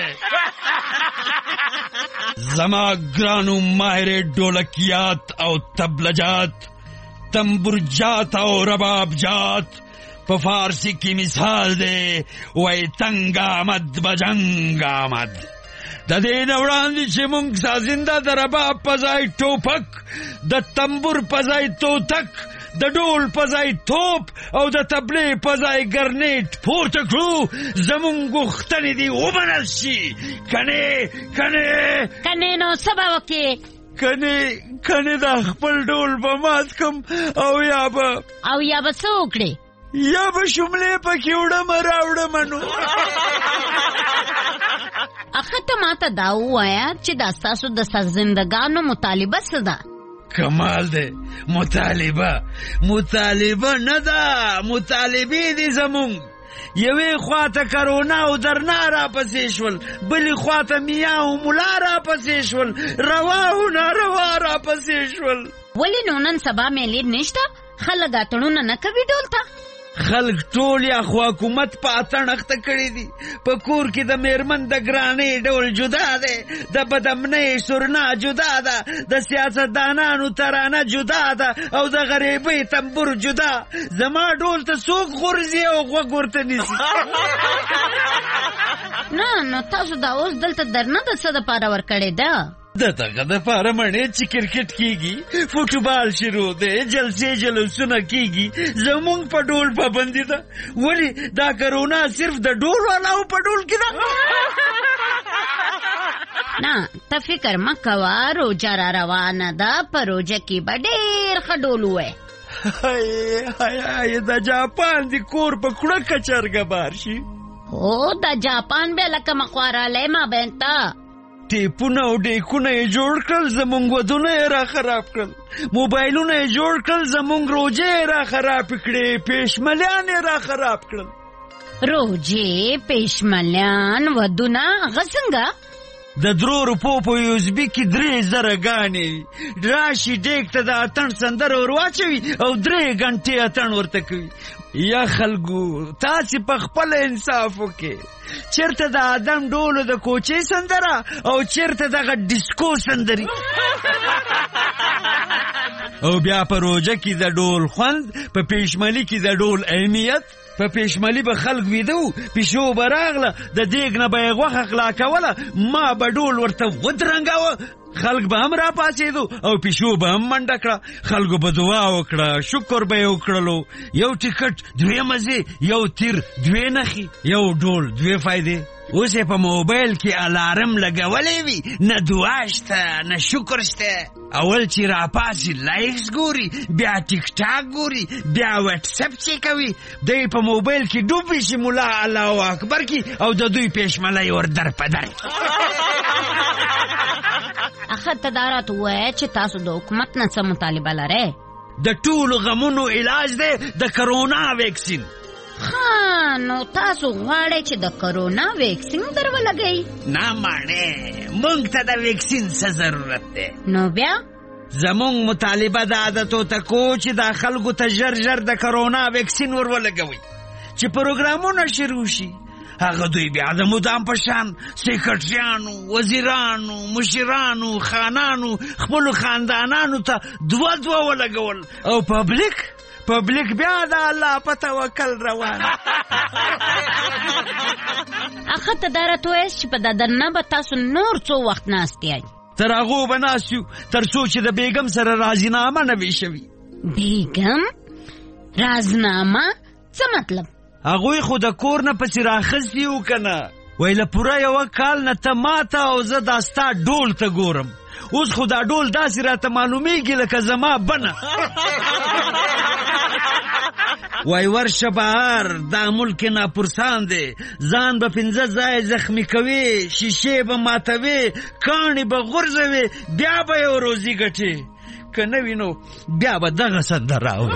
زما ګرانو ماهر ढोलकियात او तबलजात तंबुरजात او रबाब जात په فارسی کې مثال دی وای تنگ آمد بجنگ آمد د دې نه وړاندې چې موږ سازنده د رباب په ځای ټوپک د تنبور په ځای توتک د ډول په ځای توپ او د تبلې په ځای ګرنیټ پورته کړو زموږ غوښتنې دي ومنل شي کنې کنې کنې نو سبا وکې کنې کنې دا خپل ډول به مات کم او یا به او یا به څه وکړې یا به شملې پکې وړم راوړم نو اخه ته ماته دا ووایا چې دا ستاسو د سرزندګانو مطالبه څه ده کمال دی مطالبه مطالبه نه ده مطالبې دي زمونږ یوې خواته کرونا او درنا را پسې شول بلې خواته میا او ملا را پسې شول روا او ناروا را پسې شول ولې نو نن سبا میلې نشته خلک اتڼونه نه کوي ډول ته خلک ټول یا خو حکومت په اتڼ اخته کړي دي. په کور کې د میرمن د ګرانۍ ډول جدا دی، د بدامنۍ سرنا جدا ده، د سیاستدانانو ترانه جدا ده او د غریبۍ تنبور جدا. زما ډول ته څوک غورځي او غوږ ورته نیسي؟ نه نو تاسو دا اوس دلته درنه د څه دپاره ورکړې ده؟ د دغه دپاره مڼې چې کرکټ کېږي، فوټبال شروع دی، جلسې جلوسونه کېږي. زمونږ په ډول پابندي ده. ولې دا کرونا صرف د ډول والاو په ډول کې ده؟ نه ته فکر مه کوه، روجه را روانه ده، په روجه کې به ډېر ښه ډول ووایې. هی هی د جاپان د کور په کوړه کچرګه بار شي. هو د جاپان بیا لکه مخوارلی مابین ته ټیپونه او ډیکونه یې جوړ کړل، زمونږ ودونه یې را خراب کړل. موبایلونه یې جوړ کړل، زمونږ روجې یې را خراب کړې. پیشملیان یې را خراب کړل. روجې، پیشملیان، ودونه هغه څنګه؟ د درو روپو په یوزبي کې درې زره ګانې راشي ډیک ته د اتڼ سندره ور واچوي او درې غنټې اتڼ ورته کوي. یا خلکو تاسې په خپله انصاف وکړئ، چېرته د آدم ډولو د کوچې سندره او چېرته دغه ډیسکو سندري. او بیا په روجه کې د ډول خوند، په پیشملي کې د ډول اهمیت. په پیشملي به خلک ویده وو، پیشو به راغله، د دیګ نه به یې غوښه غلا کوله، ما به ډول ورته ودرنګاوه، خلک به هم را پاسېدو او پیشو به هم منډه کړه. خلکو به دعا وکړه، شکر به یې وکړلو. یو ټکټ دوې مزې، یو تیر دوې نښې، یو ډول دوې فایدې. اوس یې په موبایل کې الارم لګولی وي، نه دعا شته نه شکر شته. اول چې را پاسي لایکس ګوري، بیا ټیک ټاک ګوري، بیا واټساپ چیک کوي. دی په موبایل کې ډوب شي، ملا الله اکبر کی او د دوی پیشملۍ ور در په در. اخر ته دا راته ووایه چې تاسو د حکومت نه څه مطالبه لرئ؟ د ټولو غمونو علاج دی د کرونا ویکسین. ها نو تاسو غواړئ چې د کرونا ویکسین در ولګئ؟ نه ماڼې، موږ ته د ویکسین څه ضرورت دی؟ نو بیا زمونږ مطالبه دا ده توتکو چې دا خلکو ته ژر ژر د کرونا ویکسین ور ولګوئ، چې پروګرامونه شروع شي. هغه دوی بیا د مدام په شان سیکرټریانو، وزیرانو، مشرانو، خانانو، خپلو خاندانانو ته دوه دوه ولګول او پبلیک پبلیک بیا د الله په توکل روان. اخر ته دا راته ووایاست چې په ددنه به تاسو نور څو وخت ناست یئ؟ تر هغو به ناست یو تر څو چې د بیګم سره راضینامه نه وي شوي. بیګم؟ رازنامه؟ څه مطلب؟ هغوی خو د کور نه پسې راخستي وو که نه، وایي له پوره یوه کال نه ته ما ته او زه دا ستا ډول ته ګورم. اوس خو دا ډول داسې راته معلومیږي لکه زما بنه. وای ورشه بهر، دا ملک ناپرسان دی، ځان به پنځه ځای زخمی کوي، شیشې به ماتوي، کاڼې به غورځوي، بیا به یو روزي ګټي. که نه وي نو بیا به دغه سندره اوري.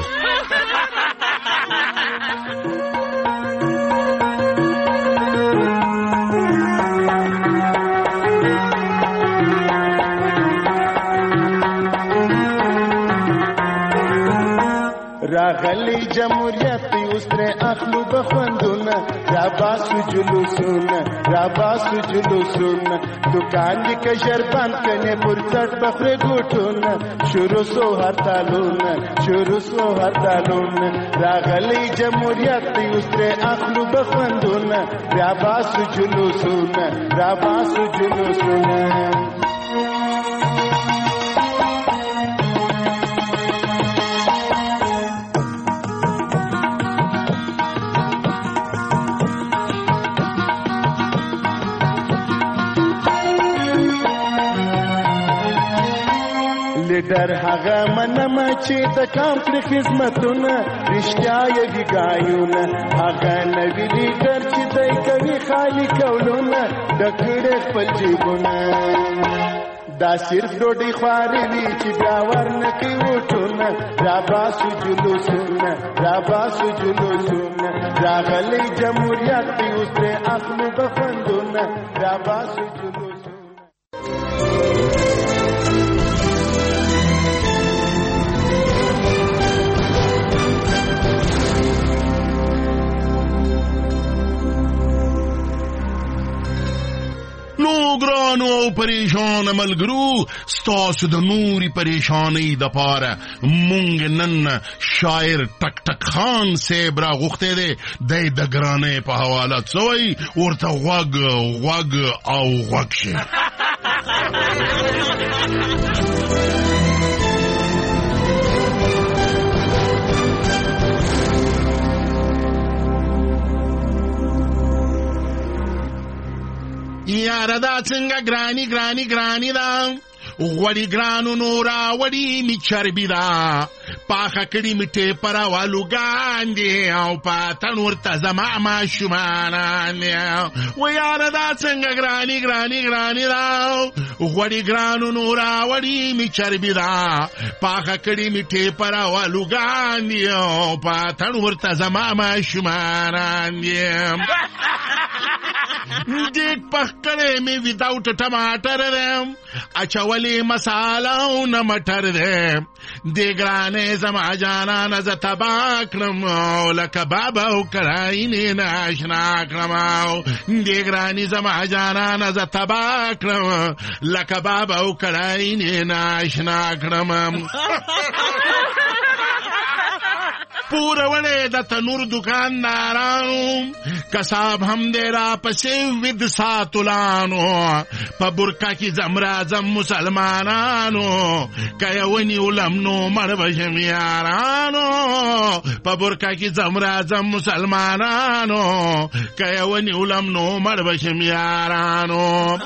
راغلی جمهوریت اوس ترې اخلو بخوندونه، را باسو جلوسونه، را باسو جلوسونه. دکان دې که ژر بند کنې پر څټ بخورې ګوټونه. شروع سو هرتالونه، شروع سو هرتالونه. راغلی جمهوریت اوس ترې اخلو بخوندونه، را باسو جلوسونه، را باسو جلوسونه. لیډر هغه منمه چې د کام کړي خدمتونه، رښتیا یې وي ګایونه. هغه نوي لیډر چې دی کوي خالي کولونه، ډک کړي خپل جیبونه. دا صرف ډوډۍ خوارې وي چې بیا ورنه کوي وټونه. را باسو جلوسونه، را باسو جلوسونه. راغلی جمهوریت دی اوس ترې اخلو بخوندونه، را باسو جلوسونه. درنو او پریشان ملګرو ستاسو د نوري پریشانی د پاره مونږ نن شاعر ټک ټک خان صاحب را غوښته دی د د ګرانې په حواله څوي ورته غوږ غوږ او غوږ شي. یاره دا څنګه ګرانی ګرانی ګرانی دا غوړی ګرانو نورا وړی می چربی دا پاخه کړي می ټیپرا والو ګاندې او پاتن ورته زما ما شومان و یاره دا څنګه ګرانی ګرانی ګرانی دا غوړی ګرانو نورا وړی می چربی دا پاخه کړي می ټیپرا والو ګاندې او پاتن ورته زما ما شومان دیک پخ کرے میں وداؤٹ ٹماٹر دیم اچولی مسالہ نہ مٹر دیم دیگرانے زما جانا نز تباکرم لکباب او کرائی نے ناشنا کرماو دیگرانی زما جانا نز تباکرم لکباب او کرائی نے ناشنا کرمم پورا وڑے دا تنور دکاندارانو کساب ہم دے را پسے ود ساتولانو پا برکا کی زمرازم مسلمانانو کیونی علمنو مربشم یارانو پا برکا کی زمرازم مسلمانانو کیونی علمنو مربشم یارانو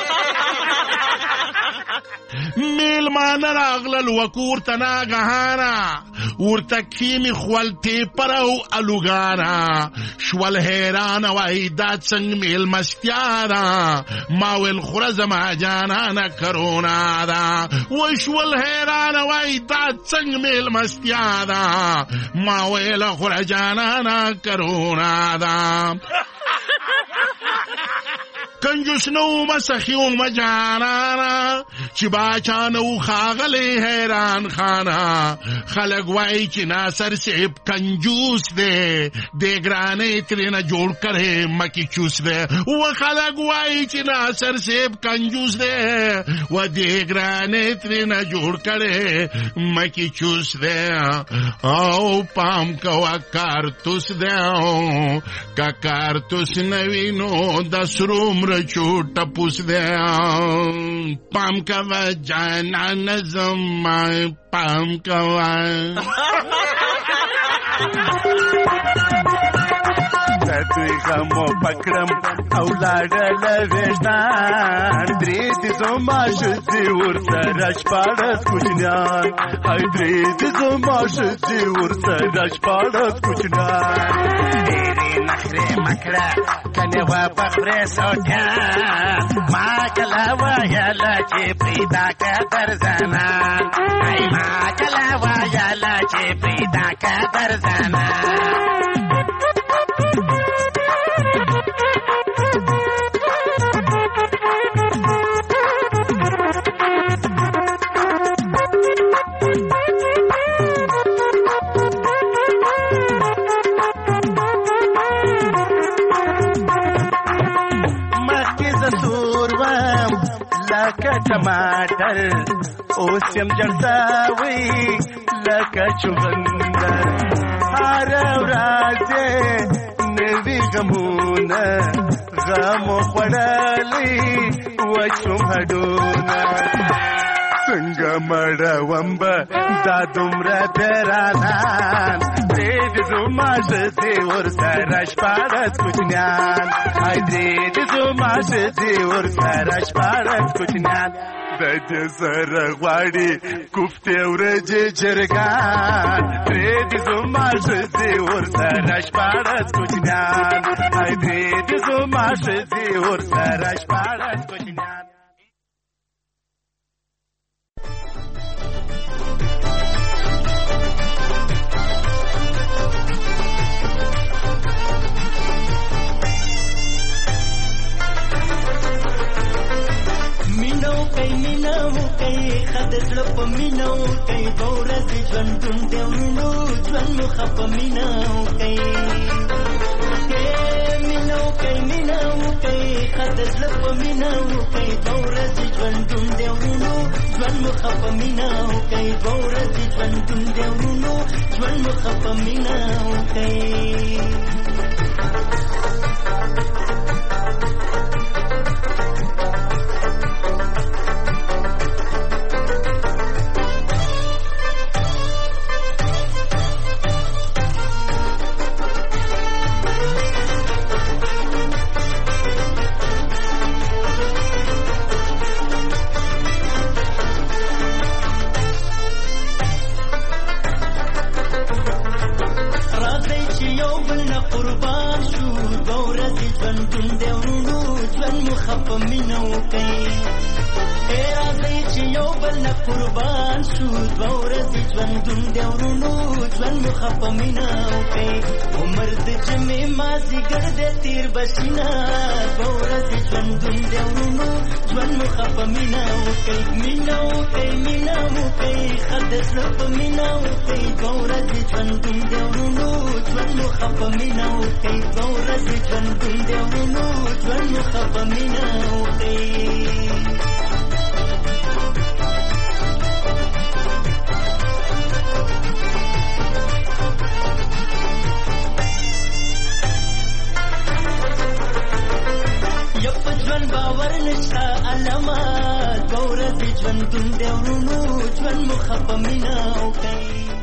میل مان راغلل وکور تنا گهانا ورته کیمی خوالتی پرو الوگانا شوال حیران وای داد سنگ میل مستیارا ماویل خورزم جانانا کرونا دا و شوال حیران وای داد سنگ میل مستیارا ماویل خور جانانا کرونا دا کنجوس نو مسخیو مجانانا چی باچا نو خاغلی حیران خانا خلق وائی چی ناصر سیب کنجوس دے دیگرانے ترینا جوڑ کرے مکی چوس دے و خلق وائی چی ناصر سیب کنجوس دے و دیگرانے ترینا جوڑ کرے مکی چوس دے او پام کوا کارتوس دے کا کارتوس نوینو دس روم چھوٹا پوس دیا پام کا جانا نظم پام کا دوی غمو پکړم او لاړل وېشتان درې دې زما شدي ورسره شپاړس کوچنیان هاي درې دې زما شدي ورسره شپاړس کوچنیان ډېرې نخرې مکړه کنه وا پخرې سوټیان ما کله وایاله چې پیدا کړ زنان ای ما کله وایاله چې پیدا کړ زنان टमाटर ओसम जड़सावी लका चुगंदर हारा राजे नेवी गमूना गमो पड़ाली वचुम हडूना संगमड़ वंब दादुम्रा तेरानान देद जुमाश देवर सरश पारस कुचन्यान आई देद जुमाश देवर सरश पारस कुचन्यान दज सरगवाड़ी कुफ्ते उरजे जरगान देद जुमाश देवर सरश पारस कुचन्यान आई देद जुमाश देवर सरश पारस कुचन्यान خدزړه په مینو کوي دورز ژوندون دی مینو ژوند مخ په مینو کوي کې مینو کوي مینو کوي خدز زړه په مینا وکي دورځ ژوندون دی ورونو ژوند مخ په مینا وکي دورځ ژوندون دی ورونو ژوند مخ په مینا وکي قربان شو دورځ ژوندون دی ورونو ژوند مخ په مینا وکي عمر د جمع مازی ګرد تیر بشینا دورځ ژوندون دی ورونو ژوند مخ په مینا وکي مینا وکي مینا وکي خدس په مینا وکي دورځ ژوندون دی ورونو ژوند مخ په مینا وکي دورځ ژوندون دی ورونو ژوند مخ په مینا وکي باور نشتا علامه دورځ ژوندون دی ورونو ژوند مخ په مینا وکي